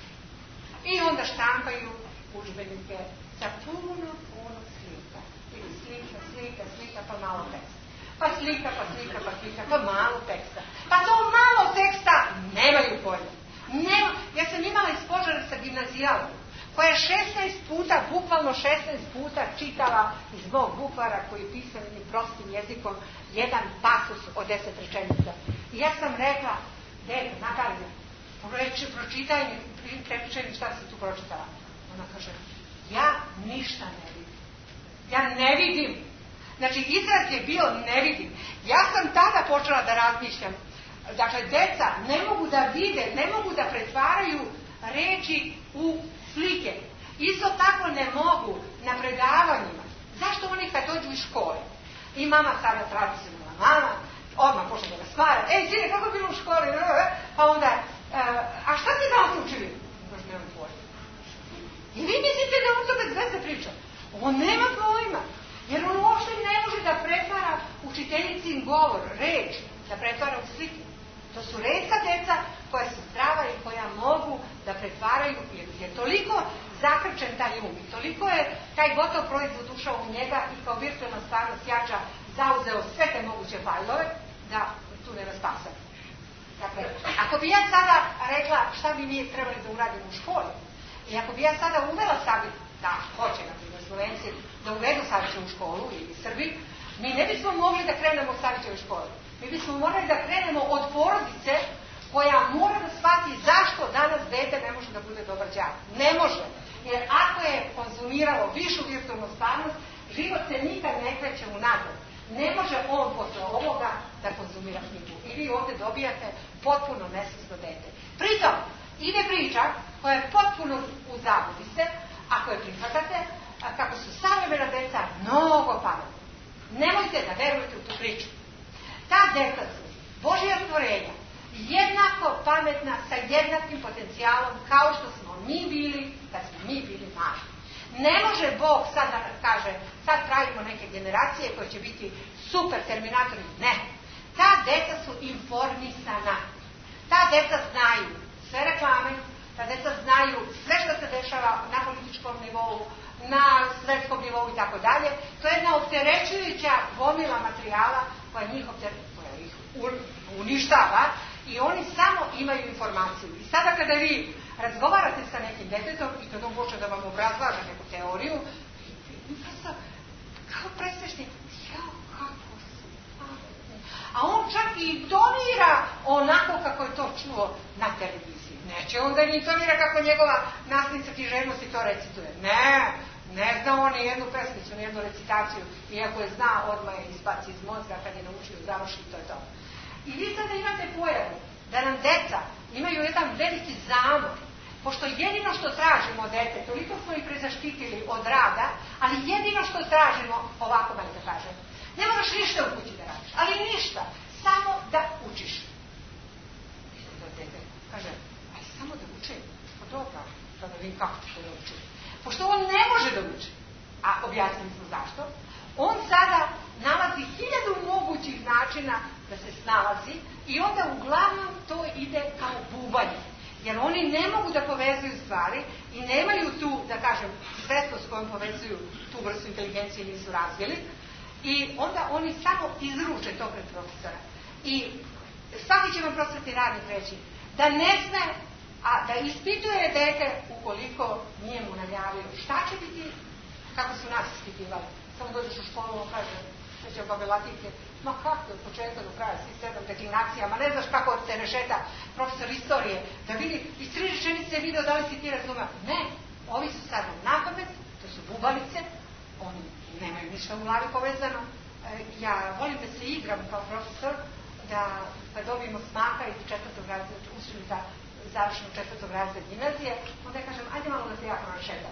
I onda štampaju udžbenike sa puno, puno slika. Ili slika, slika, slika, pa malo teksta. Pa slika, pa slika, pa slika, pa malo teksta. Pa to malo teksta nemaju pojma. Nema. Ja sam imala iz Požare sa gimnazijalom, koja je šesnaest puta, bukvalno šesnaest puta čitala iz mog bukvara koji je pisan jednim prostim jezikom jedan pasus od deset rečenica. I ja sam rekla, dede, Natalija, pročitaj mi, prepričaj mi šta si tu pročitala. Ona kaže, ja ništa ne vidim. Ja ne vidim. Znači, izraz je bio ne vidim. Ja sam tada počela da razmišljam. Dakle, deca ne mogu da vide, ne mogu da pretvaraju reči u slike. Isto tako ne mogu na predavanjima. Zašto oni kad dođu iz škole? I mama sada tradicionalna mama, odmah počne da ga smara. Ej, sine, kako je bilo u školi? Pa onda, a šta ste danas učili? Možda nemam pojma. I vi mislite da on to bez veze priča? On nema pojma. Jer on uopšte ne može da pretvara učiteljicin govor, reč, da pretvara u slike. To su retka deca koja su zdrava i koja mogu da pretvaraju, jer je toliko zakrčen taj um i toliko je taj gotov proizvod ušao u njega i kao virtualna stvarnost jača zauzeo sve te moguće fajlove, da tu nema spasa. Dakle, ako bi ja sada rekla šta bi mi trebali da uradimo u školi, i ako bi ja sada uvela Savić, da hoće, na primjer, Slovenci, da uvedu Savića u školu ili Srbi, mi ne bismo mogli da krenemo u Savićevoj školi. Mi bismo morali da krenemo od porodice koja mora da shvati zašto danas dete ne može da bude dobar đak. Ne može. Jer ako je konzumiralo višu virtualnu stvarnost, život se nikad ne kreće unazad. Ne može on posle ovoga da konzumira knjigu. I vi ovde dobijate potpuno nesvesno dete. Pritom, ide priča koja je potpuno u zabludi se, ako je prihvatate, kako su savremena deca mnogo pametna. Nemojte da verujete u tu priču. Ta deca su Božja stvorenja, jednako pametna sa jednakim potencijalom kao što smo mi bili kad smo mi bili mali. Ne može Bog sad da kaže sad pravimo neke generacije koje će biti super terminatori. Ne. Ta deca su informisana. Ta deca znaju sve reklame, ta deca znaju sve što se dešava na političkom nivou, na svetskom nivou i tako dalje. To je jedna opterećujuća gomila materijala koja njih, koja ih uništava i oni samo imaju informaciju. I sada kada vi razgovarate sa nekim detetom i kada on počne da vam obrazlaže neku teoriju, prosto kao presvešni, jao, kako su pametni. A on čak i intonira onako kako je to čuo na televiziji. Neće on da intonira kako njegova nastavnica književnosti to recituje. Ne, ne zna on ni jednu pesmicu, ni jednu recitaciju, iako je zna, odmah je izbaci iz mozga, kad je naučio, završi, to je to. I vi sada imate pojavu da nam deca imaju jedan veliki zamor, pošto jedino što tražimo od dete, toliko smo ih prezaštitili od rada, ali jedino što tražimo, ovako vam da kažem, ne moraš ništa u kući da radiš, ali ništa, samo da učiš. Mislim da dete kaže, aj samo da učim, pa dobro, pa da vidim kako ću da učim. Pošto on ne može da uči, a objasnili smo zašto, on sada nalazi hiljadu mogućih načina da se snalazi i onda uglavnom to ide kao bubanje. Jer oni ne mogu da povezuju stvari i nemaju tu, da kažem, svesnost s kojom povezuju tu vrstu inteligencije nisu razvili. I onda oni samo izruče to pred profesora. I svaki će vam prosvetni radnik reći da ne sme, a da ispituje dete ukoliko nije mu najavio šta će biti, kako su nas ispitivali. Samo dođeš u školu, on kaže, da će babe Latinke, ma kako od početka do kraja, svi sedam deklinacija, ma ne znaš kako se rešeta profesor istorije, da vidi iz tri rečenice video da li si ti razumeo. Ne, ovi su sad napamet, to su bubalice, oni nemaju ništa u glavi povezano. Ja volim da se igram kao profesor, da kad dobijemo smaka iz četvrtog razreda, ušli da završimo četvrtog razreda gimnazije, onda kažem, ajde malo da se jako našetam.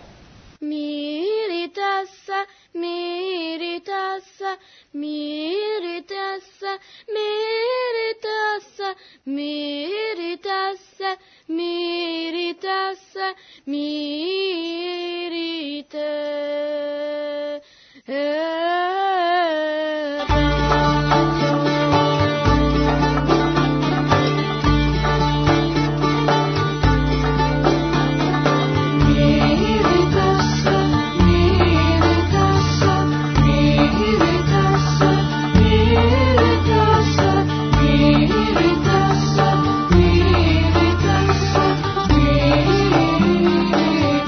Miritassa, miritassa, miritassa, miritassa, miritassa, miritassa, mirite. Mirita,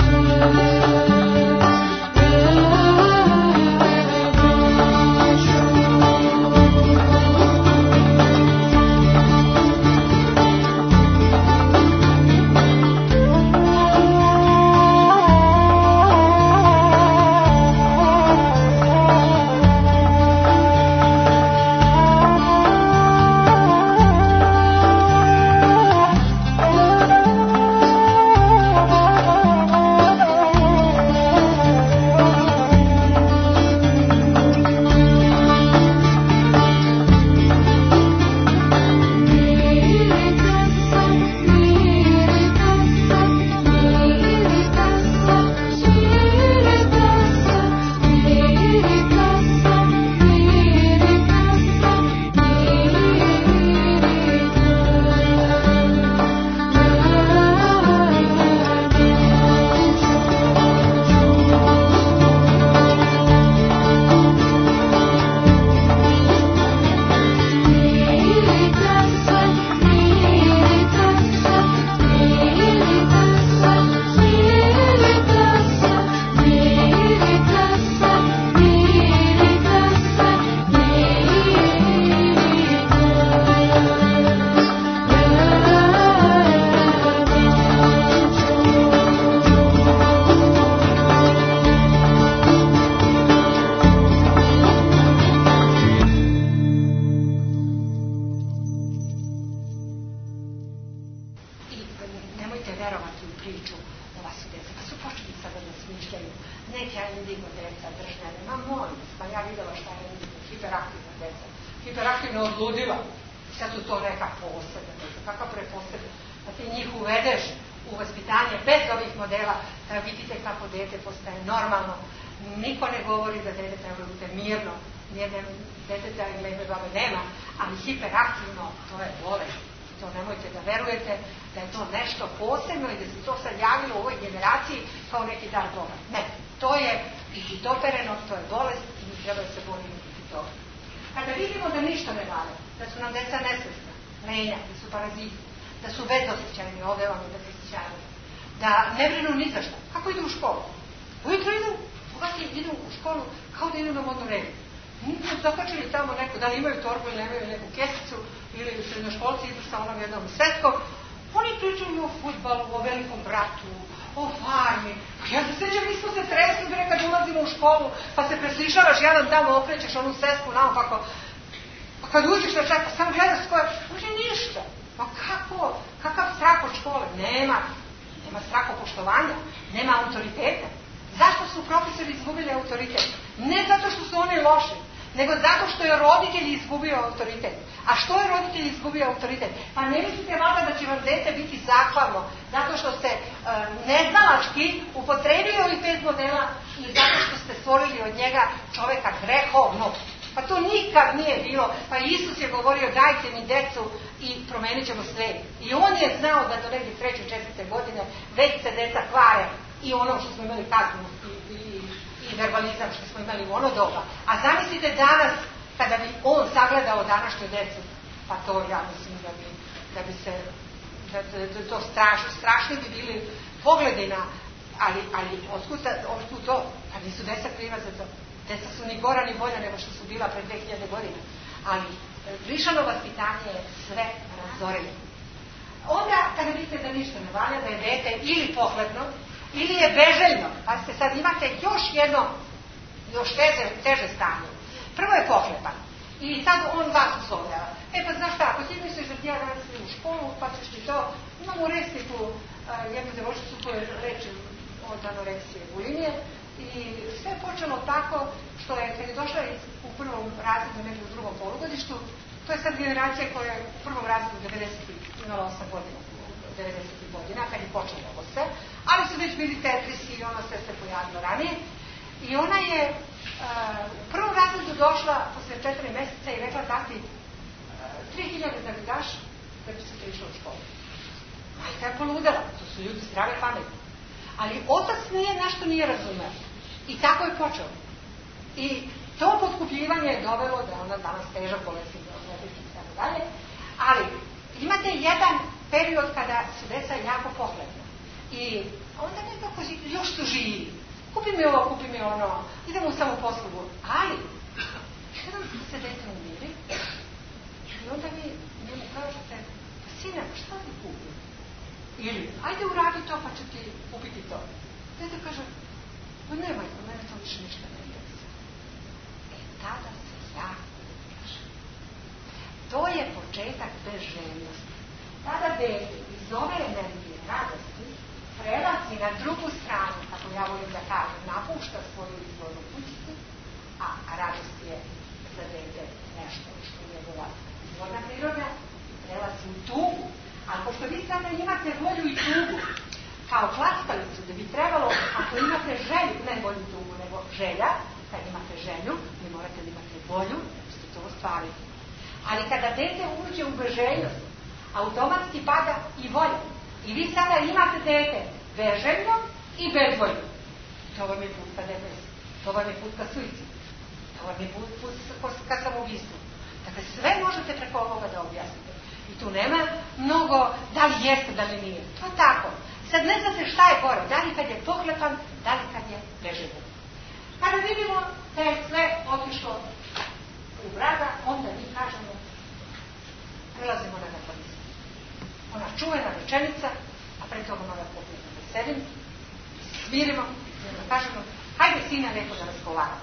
relativno odludila. Sad su to neka posebna, kakav preposebna, da ti njih uvedeš u vaspitanje bez ovih modela, da vidite kako dete postaje normalno. Niko ne govori da dete treba bude mirno, nijedne deteta i lebe babe nema, ali hiperaktivno, to je bolest. To nemojte da verujete da je to nešto posebno i da se to sad javilo u ovoj generaciji kao neki dar Boga. Ne, to je izitopereno, to je bolest i mi treba da se borimo protiv toga. Kada vidimo da ništa ne vale, da su nam deca nesvesna, lenja, da su paraziti, da su bezosjećajni, ovdje vam je bezosjećajni, da ne brinu ni za šta. Kako idu u školu? Ujutro idu, bogati idu u školu kao da idu na modnu redu. Nisu zakačili tamo neko, da li imaju torbu ili nemaju neku kesicu, ili u srednjoškolci idu sa onom jednom svetkom. Oni pričaju o fudbalu, o velikom bratu, o farmi. Ja se sjećam, mi smo se tresli bre kad ulazimo u školu, pa se preslišavaš jedan tamo, okrećeš onu svesku naopako. Pa kad uđeš na čeka, samo gledaš koja, može ništa. Pa kako, kakav strah od škole? Nema, nema strah od poštovanja, nema autoriteta. Zašto su profesori izgubili autoritet? Ne zato što su oni loši, nego zato što je roditelj izgubio autoritet. A što je roditelj izgubio autoritet? Pa ne mislite valjda da će vam dete biti zahvalno zato što ste e, neznalački upotrebili ovih pet modela i zato što ste stvorili od njega čoveka grehovnog. Pa to nikad nije bilo. Pa Isus je govorio dajte mi decu i promenit ćemo sve. I on je znao da do negdje treće, četvrte godine već se deca kvare i ono što smo imali kaznu i, i, i verbalizam što smo imali u ono doba. A zamislite danas kada bi on sagledao današnju decu, pa to ja mislim da bi, da bi se, da, da, da to strašno, strašno bi bili pogledi na, ali, ali otkud, otkud to? Pa nisu deca kriva za to. Deca su ni gora ni bolja nego što su bila pred dve hiljade godina. Ali lišano vaspitanje je sve razoreno. Onda, kada vidite da ništa ne valja, da je dete ili pohlepno, ili je beželjno, pa ste sad imate još jedno, još teže, teže stanje. Prvo je pohlepan. I sad on vas uslovljava. E pa znaš šta, ako ti misliš da ti ja danas idem u školu, pa ćeš ti to, imamo u restiku jednu devojčicu koju leči od anoreksije bulimije. I sve je počelo tako što je, kad je došla u prvom razredu, negdje u drugom polugodištu, to je sad generacija koja je u prvom razredu devedesetih imala osam godina, devedesetih godina, kad je počelo ovo sve, ali su već bili tetrisi i ona sve se pojavila ranije. I ona je uh, u prvom razredu došla posle četiri meseca i rekla tati uh, tri hiljade da mi daš da bi se prišla u školu. Majka je poludela, to su ljudi zdrave pametni. Ali otac nije nešto nije razumeo. I tako je počeo. I to potkupljivanje je dovelo da ona danas teža bolesti i tako dalje. Ali imate jedan period kada su deca jako pohlepna. I onda nekako još su živi. Kupi mi ovo, kupi mi ono, idemo u samoposlugu. Ali, jedan se dete umiri i onda vi njemu kažete, pa sine, šta ti kupi? Ili, ajde uradi to pa ću ti kupiti to. Dete kaže, no nemoj, po mene to više ništa ne interesa. E, tada se jako uplaši. To je početak beželjnosti. Tada dete iz ove energije radosti prelazi na drugu stranu, kako ja volim da kažem, napušta svoju izvornu kućicu, a radost je za dete nešto što je njegova izvorna priroda, prelazi u tugu. Ali pošto vi sada imate volju i tugu, kao klackalicu, da bi trebalo, ako imate želju, ne volju i tugu, nego želja, kad imate želju, vi morate da imate volju, da biste to ostvarili. Ali kada dete uđe u beželjnost, automatski pada i volja. I vi sada imate dete beželjno i bezvoljno. To vam je put ka depresiji, to vam je put ka suicidu, to vam je put, put ka samoubistvu. Dakle, sve možete preko ovoga da objasnite. I tu nema mnogo da li jeste, da li nije. To je tako. Sad ne zna se šta je gore, da li kad je pohlepan, da li kad je beželjan. Kada vidimo da je sve otišlo u vraga, onda mi kažemo, prelazimo na metodizam. Ona čuvena rečenica, a pre toga mora popijeti da sedim, smirimo i onda kažemo, hajde sine neko da razgovaramo.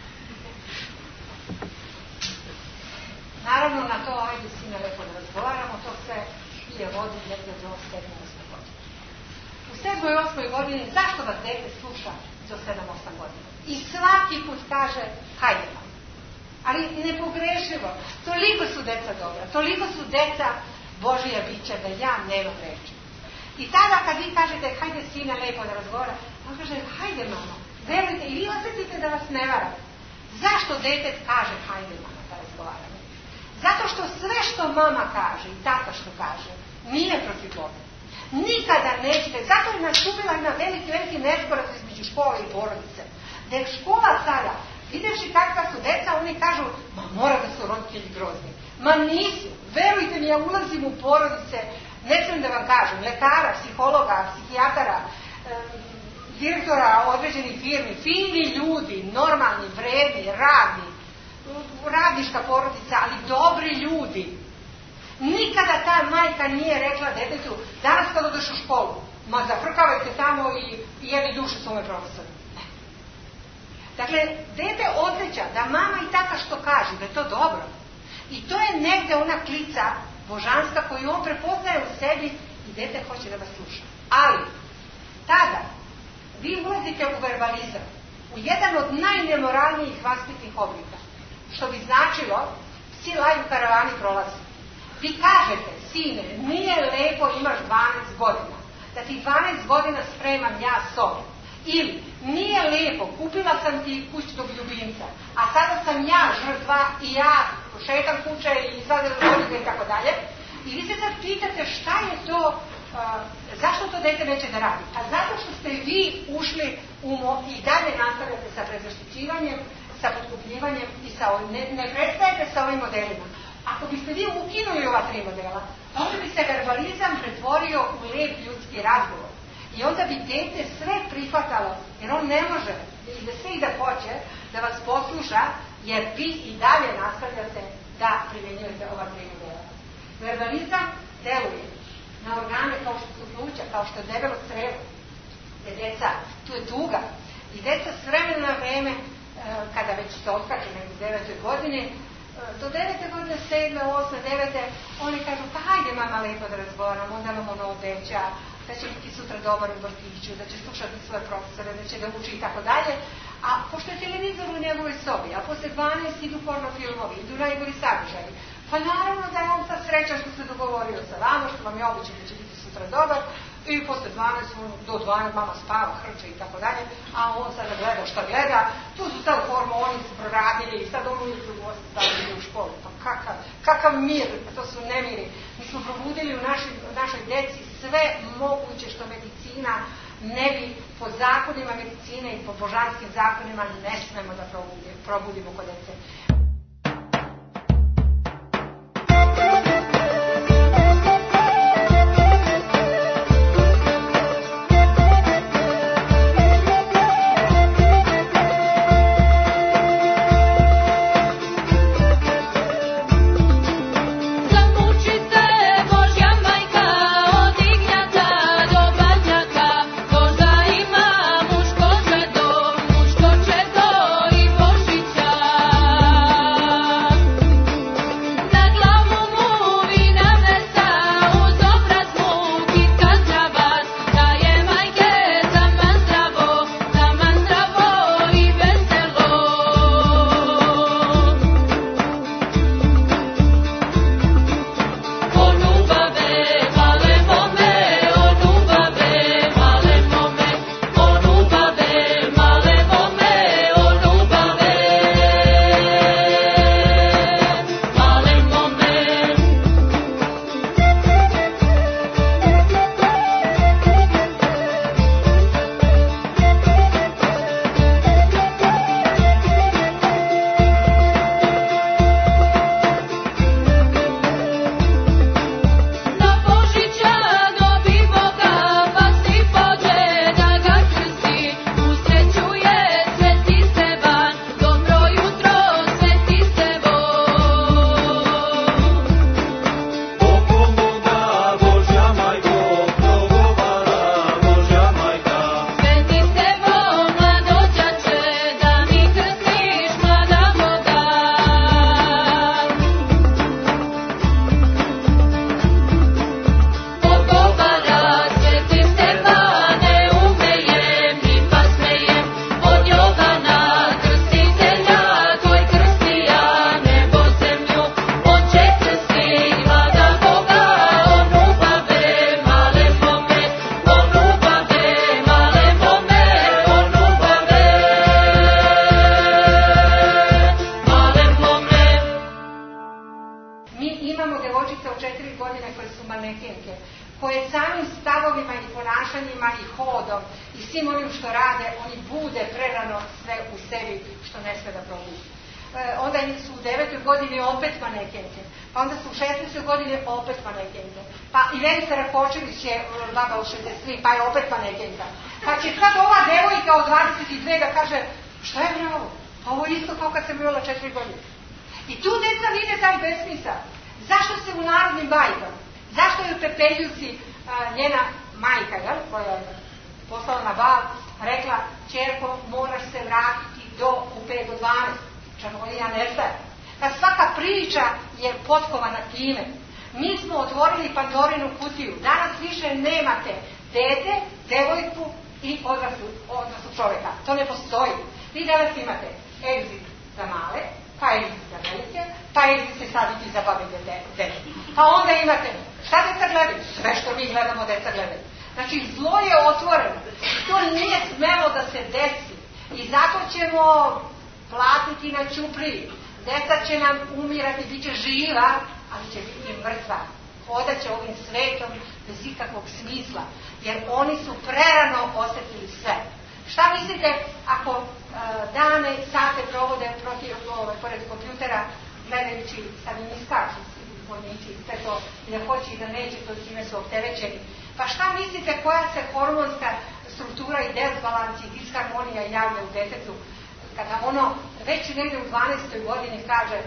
Naravno, na to, ajde sine lepo da razgovaramo, to sve je vodi negdje do sedme osme godine. U sedmoj osmoj godini, zašto vas dete sluša do sedam osam godina? I svaki put kaže, hajde vam. ali nepogrešivo. Toliko su deca dobra, toliko su deca Božija bića da ja nemam reči. I tada kad vi kažete, hajde sine lepo da razgovara, on kaže, hajde mama, verujte, i vi osjetite da vas ne vara. Zašto dete kaže, hajde mama da razgovaramo? Zato što sve što mama kaže i tata što kaže, nije protiv Boga. Nikada nećete, zato je nastupila jedna veliki, veliki nesporaz između škole i porodice. Da je škola sada, videvši kakva su deca, oni kažu, ma mora da su roditelji grozni. Ma nisu, verujte mi, ja ulazim u porodice, ne smijem da vam kažem, lekara, psihologa, psihijatara, e, direktora određenih firmi, fini ljudi, normalni, vredni, radni, radniška porodica, ali dobri ljudi. Nikada ta majka nije rekla detetu, danas kad odeš u školu, ma zafrkavajte tamo i, i jedi dušu svome profesoru. Ne. Dakle, dete osjeća da mama i tata što kaže, da je to dobro. I to je negde ona klica božanska koju on prepoznaje u sebi i dete hoće da vas sluša. Ali, tada, vi ulazite u verbalizam, u jedan od najnemoralnijih vaspitnih oblika, što bi značilo, psi laju, karavani prolaze. Vi kažete, sine, nije lepo, imaš dvanaest godina, da ti dvanaest godina spremam ja sobe. Ili, nije lepo, kupila sam ti kućnog ljubimca, a sada sam ja žrtva i ja šetam kuće i sada rodite i tako dalje. I vi se sad pitate šta je to, uh, zašto to dete neće da radi? Pa zato što ste vi ušli u mo i dalje nastavljate sa prezaštićivanjem, sa potkupljivanjem i sa ovim, ne, ne prestajete sa ovim modelima. Ako biste vi ukinuli ova tri modela, onda bi se verbalizam pretvorio u lep ljudski razgovor. I onda bi dete sve prihvatalo, jer on ne može, i da sve i da hoće, da vas posluša, jer vi i dalje nastavljate da primjenjujete ova tri modela. Verbalizam deluje na organe kao što su pluća, kao što je debelo crevo, gde deca, tu je tuga. I deca s vremena na vreme, kada već se otkače nego u devetoj godini, do devete godine, sedme, osme, devete, oni kažu, pa hajde mama lepo da razgovaramo, onda nam ono obeća, da će biti sutra dobar u vrtiću, da će slušati svoje profesore, da će da uči i tako dalje. A pošto je televizor u njegovoj sobi, a posle dvanaest idu porno filmovi, idu najgori sadržaji, pa naravno da je on sad srećan što se dogovorio sa vama, što vam je običaj da će biti sutra dobar, i posle dvanaest, do dvanaest mama spava, hrče i tako dalje, a on sada gleda šta gleda, tu su sad hormoni se proradili i sad on uvijek u gosti stavili u školu. Pa kakav, kakav mir, to su nemiri. Mi smo probudili u našoj, našoj deci sve moguće što medicina ne bi po zakonima medicine i po božanskim zakonima ne smemo da probudimo, probudimo kod dece. Muško će to i Božića. Mi imamo djevojčice od četiri godine koje su manekenke, koje samim stavovima i ponašanjima i hodom i svim onim što rade, oni bude prerano sve u sebi što ne sme da probude. E, onda su u devetoj godini opet manekenke, pa onda su u šesnaestoj godini opet manekenke, pa i Verica Rakočević je baba u šezdeset tri, pa je opet manekenka. Pa će sad ova devojka od dvadeset dve da kaže, šta je bre ovo? Pa ovo isto kao kad sam bila četiri godine. I tu deca vide taj besmisao. Zašto se u narodnim bajkama, zašto je u Pepeljuci a, njena majka, jel, koja je poslala na bal, rekla, ćerko, moraš se vratiti do u pet do dvanaest. Čarolija nestaje. Ta svaka priča je potkovana time. Mi smo otvorili Pandorinu kutiju. Danas više nemate dete, devojku i odraslu, odraslu čoveka. To ne postoji. Vi danas imate egzit za male, pa egzit za velike, pa egzit se staviti za babi dete. Pa onda imate, šta deca gledaju? Sve što mi gledamo deca gledaju. Znači, zlo je otvoreno. To nije smelo da se desi. I zato ćemo platiti na ćupriji. Deca će nam umirati, bit će živa, ali će biti mrtva. Hodat će ovim svetom bez ikakvog smisla. Jer oni su prerano osjetili sve. Šta mislite ako uh, dane, sate provode protiv, ovaj, pored kompjutera, gledajući staviniskarci, vojnici, sve to, i da hoće i da neće, to čime su opterećeni. Pa šta mislite koja se hormonska struktura i desbalans i disharmonija javlja u detetu, kada ono već negde u dvanaestoj godini kaže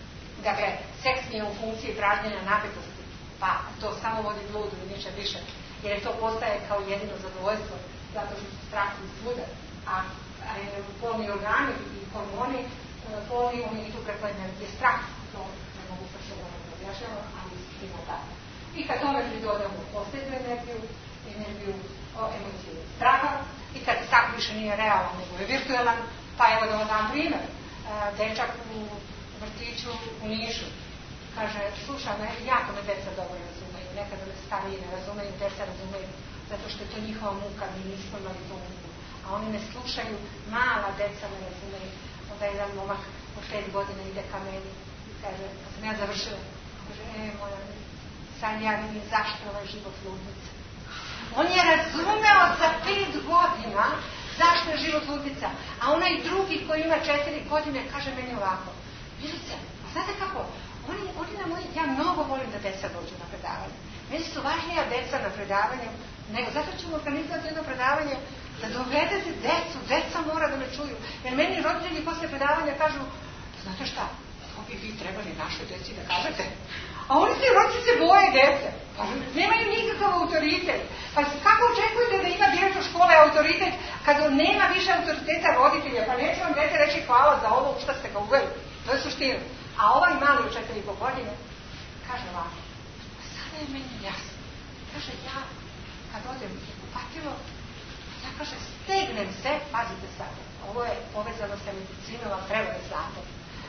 da ga seks nije u funkciji pražnjenja napetosti, pa to samo vodi bludu i niče više, jer je to postaje kao jedino zadovoljstvo, zato što su strašni svuda, a, a polni organi i hormoni, polni oni idu preko energije strah, to ne mogu što da objašnjamo, ali ima tako. I kad tome pridodamo posljednu energiju, energiju o emociju straha, i kad strah više nije realan, nego je virtualan, pa evo da vam dam primjer. E, dečak u vrtiću u Nišu kaže, sluša me, jako me deca dobro razumeju, nekada me stariji ne razumeju, deca razumeju, zato što je to njihova muka, mi nismo imali to muku. A oni ne slušaju, mala deca ne razumeju. Onda jedan momak od pet godina ide ka meni i kaže, kad sam ja završila, kaže, e, moja, sad ja vidim zašto ovaj život ludnica. On je razumeo za pet godina zašto je život ludnica. A onaj drugi koji ima četiri godine kaže meni ovako, vidite, a znate kako, oni, oni na moji, ja mnogo volim da deca dođu na predavanje. Meni su važnija deca na predavanju, nego zato ćemo organizovati jedno predavanje da dovedete decu, deca mora da me čuju. Jer meni roditelji posle predavanja kažu, znate šta, to bi vi trebali našoj deci da kažete. A oni se roditelji se boje dece. Pa nemaju nikakav autoritet. Pa kako očekujete da ima direktor škole autoritet kad nema više autoriteta roditelja? Pa neće vam dete reći hvala za ovo u šta ste ga uveli. To je suština. A ovaj mali u četiri i po godine kaže ovako, pa sada je meni jasno. Kaže, ja kad odem u kupatilo, ja kaže, stegnem se, pazite sad, ovo je povezano sa medicinom, a prevode zato.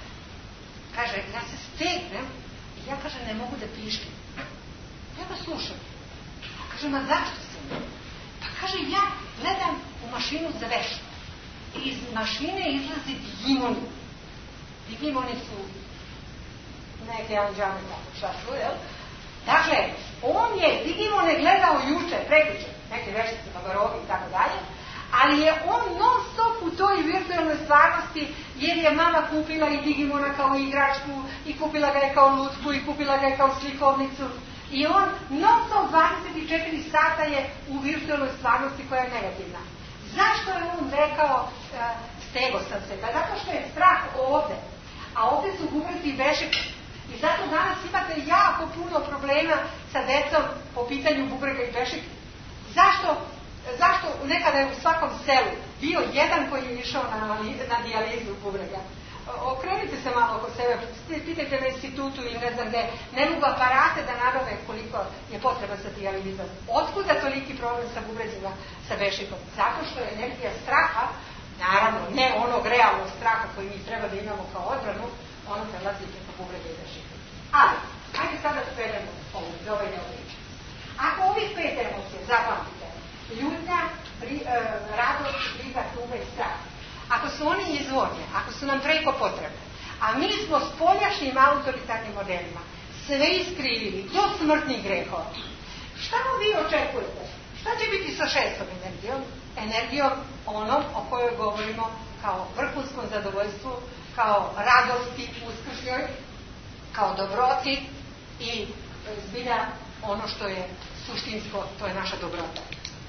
Kaže, ja se stegnem i ja, kaže, ne mogu da piškim. Ja ga slušam. Kaže, ma zašto sam? Pa kaže, ja gledam u mašinu za veš. I iz mašine izlazi digimoni. Digimoni su neke anđane, tako šta su, jel? Dakle, on je digimone gledao juče, prekjuče, neke veštice, babarovi i tako dalje, ali je on non stop u toj virtualnoj stvarnosti, jer je mama kupila i digimona kao igračku, i kupila ga je kao lutku, i kupila ga je kao slikovnicu. I on non stop dvadeset četiri sata je u virtualnoj stvarnosti koja je negativna. Zašto je on rekao uh, stego sam se? Da zato što je strah ovde, a ovde su bubrezi i vešike. I zato danas imate jako puno problema sa decom po pitanju bubrega i vešike. Zašto? Zašto nekada je u svakom selu bio jedan koji je išao na, na dijalizu bubrega? Okrenite se malo oko sebe, pitajte na institutu ili ne znam gde, ne mogu aparate da nabave koliko je potreba za dijalizom. Otkuda toliki problem sa bubrezima, sa vešikom? Zato što je energija straha, naravno ne onog realnog straha koji mi treba da imamo kao odbranu, ono prelazi preko bubrega i vešika. Ali, hajde sada svedemo ovu, za ovaj deo priče. Ako ovih pet emocija zapamtite, ljutnja, bri, e, radost, briga, tuga i strah, ako su oni izvornje, ako su nam preko potrebne, a mi smo s poljašnjim autoritarnim modelima sve iskrivili do smrtnih grehova. Šta vi očekujete? Šta će biti sa šestom energijom? Energijom onom o kojoj govorimo kao vrhunskom zadovoljstvu, kao radosti uskršnjoj, kao dobroti i zbilja ono što je suštinsko, to je naša dobrota.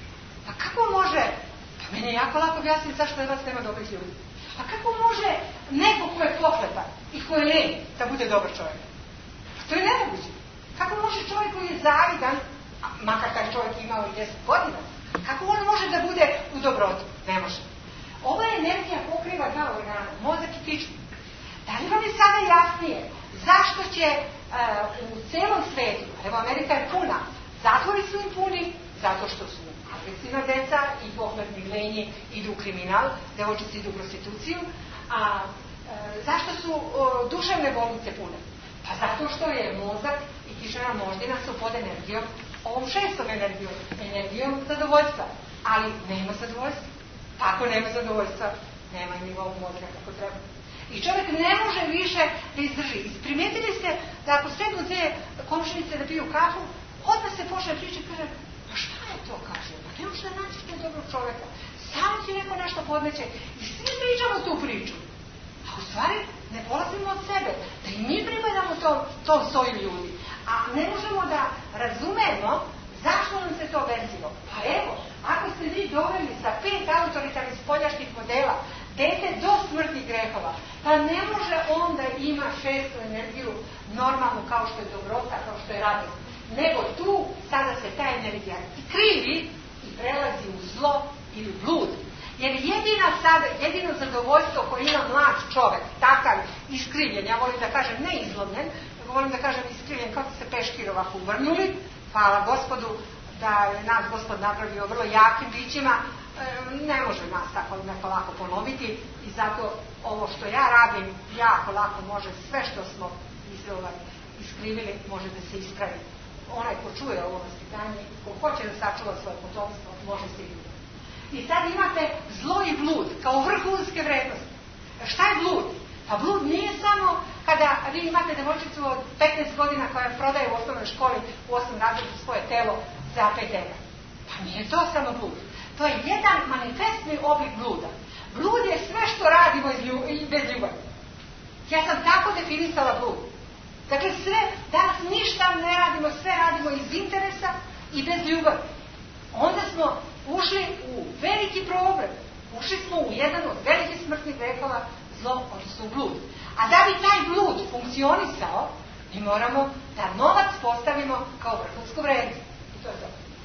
Pa kako može, pa meni je jako lako objasniti zašto je vas nema dobrih ljudi. Pa kako može neko ko je pohlepan i ko je len da bude dobar čovjek? Pa to je nemoguće. Kako može čovjek koji je zavidan, makar taj čovjek imao i deset godina, kako on može da bude u dobrotu? Ne može. Ova energija pokriva dva organa, mozak i kičmu. Da li vam je sada jasnije zašto će uh, u celom svetu, evo Amerika je puna, zatvori su im puni, zato što su agresivna deca i pohlepni lenji idu u kriminal, devojčice idu u prostituciju, a uh, zašto su uh, duševne bolnice pune? Pa zato što je mozak i kičmena moždina su pod energijom, ovom šestom energijom, energijom zadovoljstva, ali nema zadovoljstva. Pa ako nema zadovoljstva, nema i nivou mozga kako treba. I čovjek ne može više da izdrži. Primijetili ste da ako sednu dve komšinice da piju kafu, odmah se počne pričati, kaže, pa šta je to, kaže, pa ne možeš da naći tog dobrog čovjeka. Samo ti neko nešto podmeće i svi pričamo tu priču. A u stvari ne polazimo od sebe, da i mi pripadamo tom, tom soju ljudi. A ne možemo da razumemo zašto nam se to desilo. Pa evo, ako ste vi doveli sa pet autoritarnih spoljašnjih modela dete do smrtnih grehova, pa ne može on da ima šestu energiju normalnu kao što je dobrota, kao što je radost. Nego tu sada se ta energija krivi i prelazi u zlo ili blud. Jer jedina sada, jedino zadovoljstvo koje ima mlad čovek, takav iskrivljen, ja volim da kažem ne izlomljen, nego volim da kažem iskrivljen, kako se peškir ovako uvrnuli, hvala Gospodu da je nas Gospod napravio vrlo jakim bićima, ne može nas tako neko lako ponoviti i zato ovo što ja radim jako lako može, sve što smo iskrivili može da se ispravi. Onaj ko čuje ovo vaspitanje, ko hoće da sačuva svoje potomstvo, može se i ljubiti. I sad imate zlo i blud kao vrhunske vrednosti. Šta je blud? Pa blud nije samo kada vi imate devojčicu od petnaest godina koja prodaje u osnovnoj školi u osmom razredu svoje telo za pet evra. Pa nije to samo blud. To je jedan manifestni oblik bluda. Blud je sve što radimo bez ljubavi. Ja sam tako definisala blud. Dakle, sve, danas ništa ne radimo, sve radimo iz interesa i bez ljubavi. Onda smo ušli u veliki problem. Ušli smo u jedan od velikih smrtnih grehova, zlo, odnosno blud. A da bi taj blud funkcionisao, mi moramo da novac postavimo kao vrhunsku vrednost. I to je to.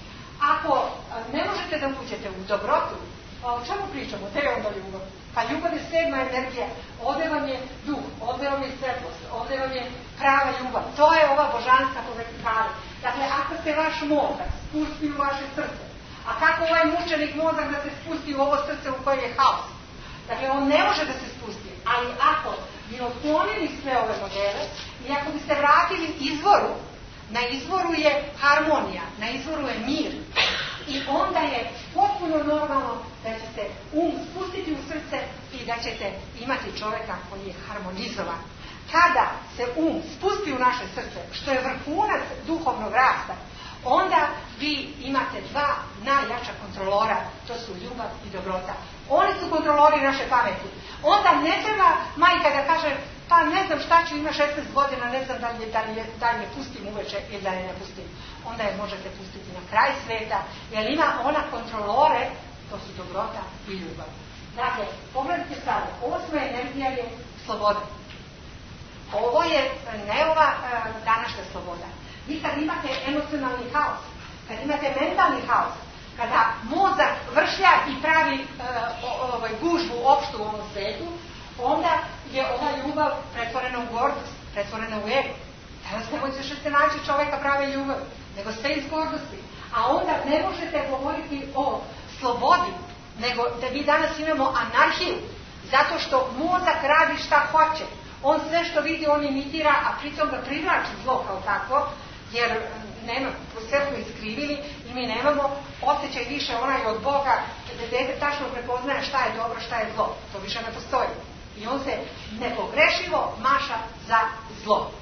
Ako ne možete da uđete u dobrotu, pa o čemu pričamo? Te je onda ljubav. Pa ljubav je sedma energija. Ovdje vam je duh, ovdje vam je svetlost, ovdje vam je prava ljubav. To je ova božanska po vertikali. Dakle, ako se vaš mozak spusti u vaše srce, a kako ovaj mučenik mozak da se spusti u ovo srce u koje je haos? Dakle, on ne može da se spusti. Ali ako bi otklonili sve ove modele i ako bi se vratili izvoru, na izvoru je harmonija, na izvoru je mir. I onda je potpuno normalno da će se um spustiti u srce i da ćete imati čovjeka koji je harmonizovan. Kada se um spusti u naše srce, što je vrhunac duhovnog rasta, onda vi imate dva najjača kontrolora, to su ljubav i dobrota. Oni su kontrolori naše pameti. Onda ne treba majka da kaže, pa ne znam šta ću, ima šesnaest godina, ne znam da li je, da li je, da li je pustim uveče ili da li ne pustim. Onda je možete pustiti na kraj sveta, jer ima ona kontrolore, to su dobrota i ljubav. Dakle, pogledajte sada, osma energija je sloboda. Ovo je ne ova uh, današnja sloboda. Vi kad imate emocionalni haos, kad imate mentalni haos, kada mozak vršlja i pravi uh, ovaj, gužbu opštu u ovom svetu, onda je ova ljubav pretvorena u gordost, pretvorena u ego. Danas ne možete naći čoveka prave ljubav, nego sve iz gordosti. A onda ne možete govoriti o slobodi, nego da mi danas imamo anarhiju, zato što mozak radi šta hoće. On sve što vidi, on imitira, a pritom ga privlači zlo kao tako, jer nema, sve smo iskrivili i mi nemamo osjećaj više onaj od Boga, da dete tačno prepoznaje šta je dobro, šta je zlo. To više ne postoji. I on se nepogrešivo maša za zlo.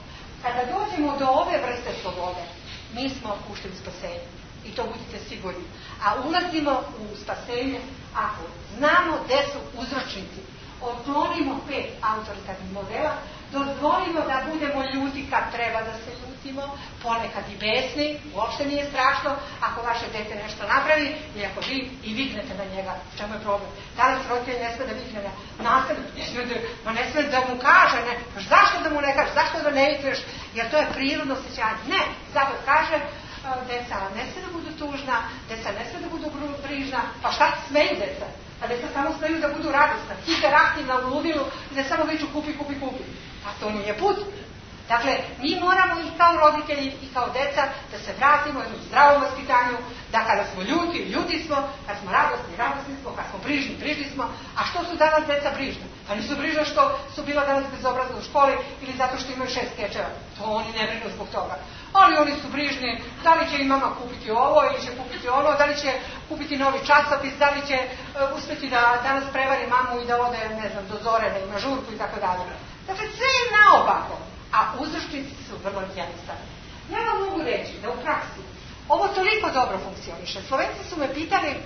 Kada dođemo do ove vrste slobode, mi smo ušli u spasenje. I to budite sigurni. A ulazimo u spasenje ako znamo gde su uzročnici. Otklonimo pet autoritarnih modela, dozvolimo da budemo ljuti kad treba da se ljutimo, ponekad i besni, uopšte nije strašno ako vaše dete nešto napravi i ako vi i viknete na njega. Čemu je problem? Danas roditelj ne sme da vikne na nastavnik, ma ne sme da mu kaže, ne, zašto da mu ne kaže, zašto da ne vikneš, jer to je prirodno osjećanje. Ne, zato kaže, deca ne sme da budu tužna, deca ne sme da budu brižna, pa šta smeju deca? A deca samo smeju da budu radosna, hiperaktivna u ludilu i da samo viču kupi, kupi, kupi. A to nije put. Dakle, mi moramo i kao roditelji i kao deca da se vratimo jednom zdravom vaspitanju, da kada smo ljuti, ljuti smo, kad smo radosni, radosni smo, kad smo brižni, brižni smo. A što su danas deca brižna? Pa nisu brižna što su bila danas bezobrazna u školi ili zato što imaju šest skečeva. To oni ne brinu zbog toga. Ali oni su brižni, da li će im mama kupiti ovo ili će kupiti ono, da li će kupiti novi časopis, da li će uh, uspjeti da danas prevari mamu i da ode, ne znam, do zore, da ima žurku i tako dalje. Dakle, sve je naopako, a uzročnici su vrlo jednostavni. Ja vam mogu reći da u praksi ovo toliko dobro funkcioniše. Slovenci su me pitali, uh,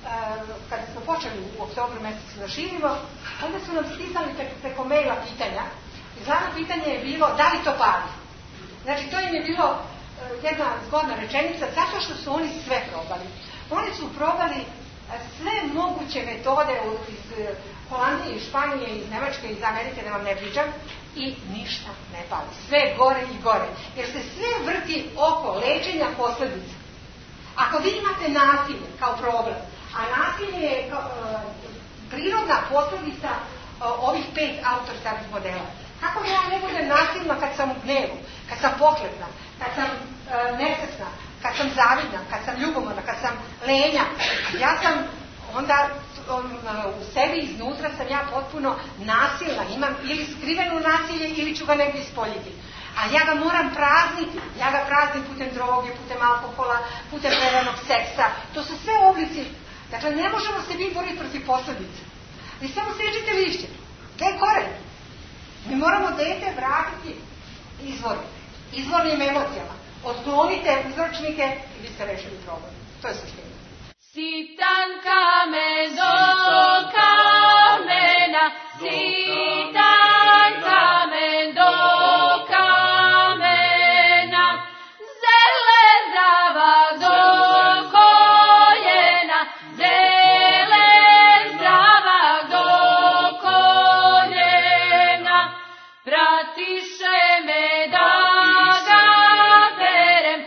kada smo počeli u oktobru mjesecu da širimo, onda su nam stizali preko maila pitanja. I glavno pitanje je bilo da li to pali. Znači, to im je bilo uh, jedna zgodna rečenica, zato što su oni sve probali. Oni su probali uh, sve moguće metode iz uh, Holandije, iz Španije, iz Nemačke, iz Amerike, da vam ne pričam, i ništa ne pali. Sve gore i gore. Jer se sve vrti oko lečenja posljedica. Ako vi imate nasilje kao problem, a nasilje je kao, uh, prirodna posljedica uh, ovih pet autoritarnih modela, kako ja ne budem nasilna kad sam u gnevu, kad sam pokletna, kad sam e, nesretna, kad sam zavidna, kad sam ljubomorna, kad sam lenja, ja sam onda on, u sebi iznutra sam ja potpuno nasilna, imam ili skrivenu nasilje ili ću ga negdje ispoljiti. A ja ga moram prazniti, ja ga praznim putem droge, putem alkohola, putem preranog seksa, to su sve oblici. Dakle, ne možemo se vi boriti protiv posljedica. Vi samo sređite lišće, gdje je koren? Mi moramo dete vratiti izvoru, izvornim emocijama. Otklonite uzročnike i vi ste rešili problem. To je suština. Sitan kamen do kamena, sitan kamen do kamena, zelen zdrava do koljena, zelen zdrava do koljena, pratiše me da ga berem,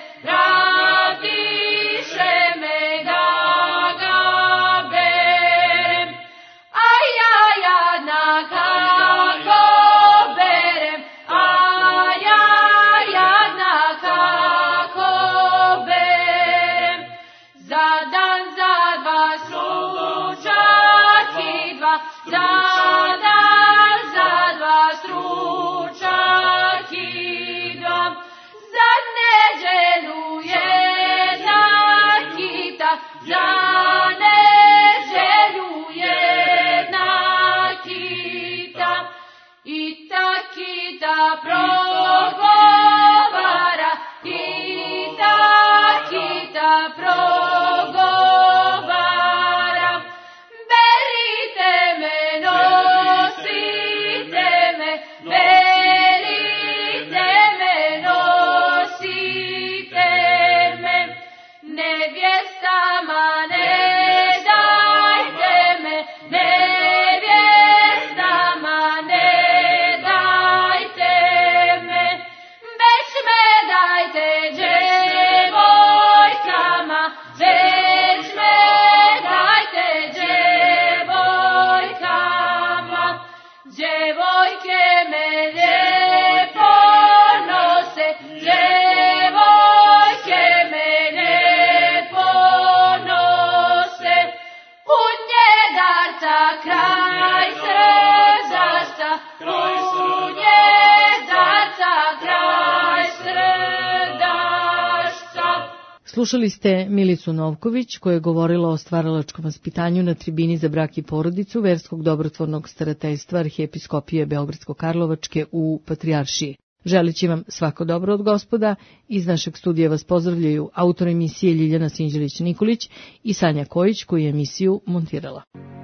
pratiše me da ga berem, a ja jadna kako berem, a ja jadna kako berem, za dan, za dva stručaki dva, za dan, za dva stručaki dva, za neđelu jedna kita, za neđelu jedna kita, i ta kita progovara, i ta kita progovara, berite me, nosite me, berite me, nosite me, nevjestama ne dajte me, nevjestama ne dajte me, već me dajte djevojkama, već me dajte djevojkama, djevojke me lijepo nose, djevojke me lijepo nose, u njedarca kraj srdašta, u njedarca kraj srdašta. Slušali ste Milicu Novković koja je govorila o stvaralačkom vaspitanju na tribini za brak i porodicu Verskog dobrotvornog starateljstva Arhijepiskopije Beogradsko-Karlovačke u Patrijaršiji. Želeći vam svako dobro od Gospoda, iz našeg studija vas pozdravljaju autor emisije Ljiljana Sinđelić-Nikolić i Sanja Kojić, koju je emisiju montirala.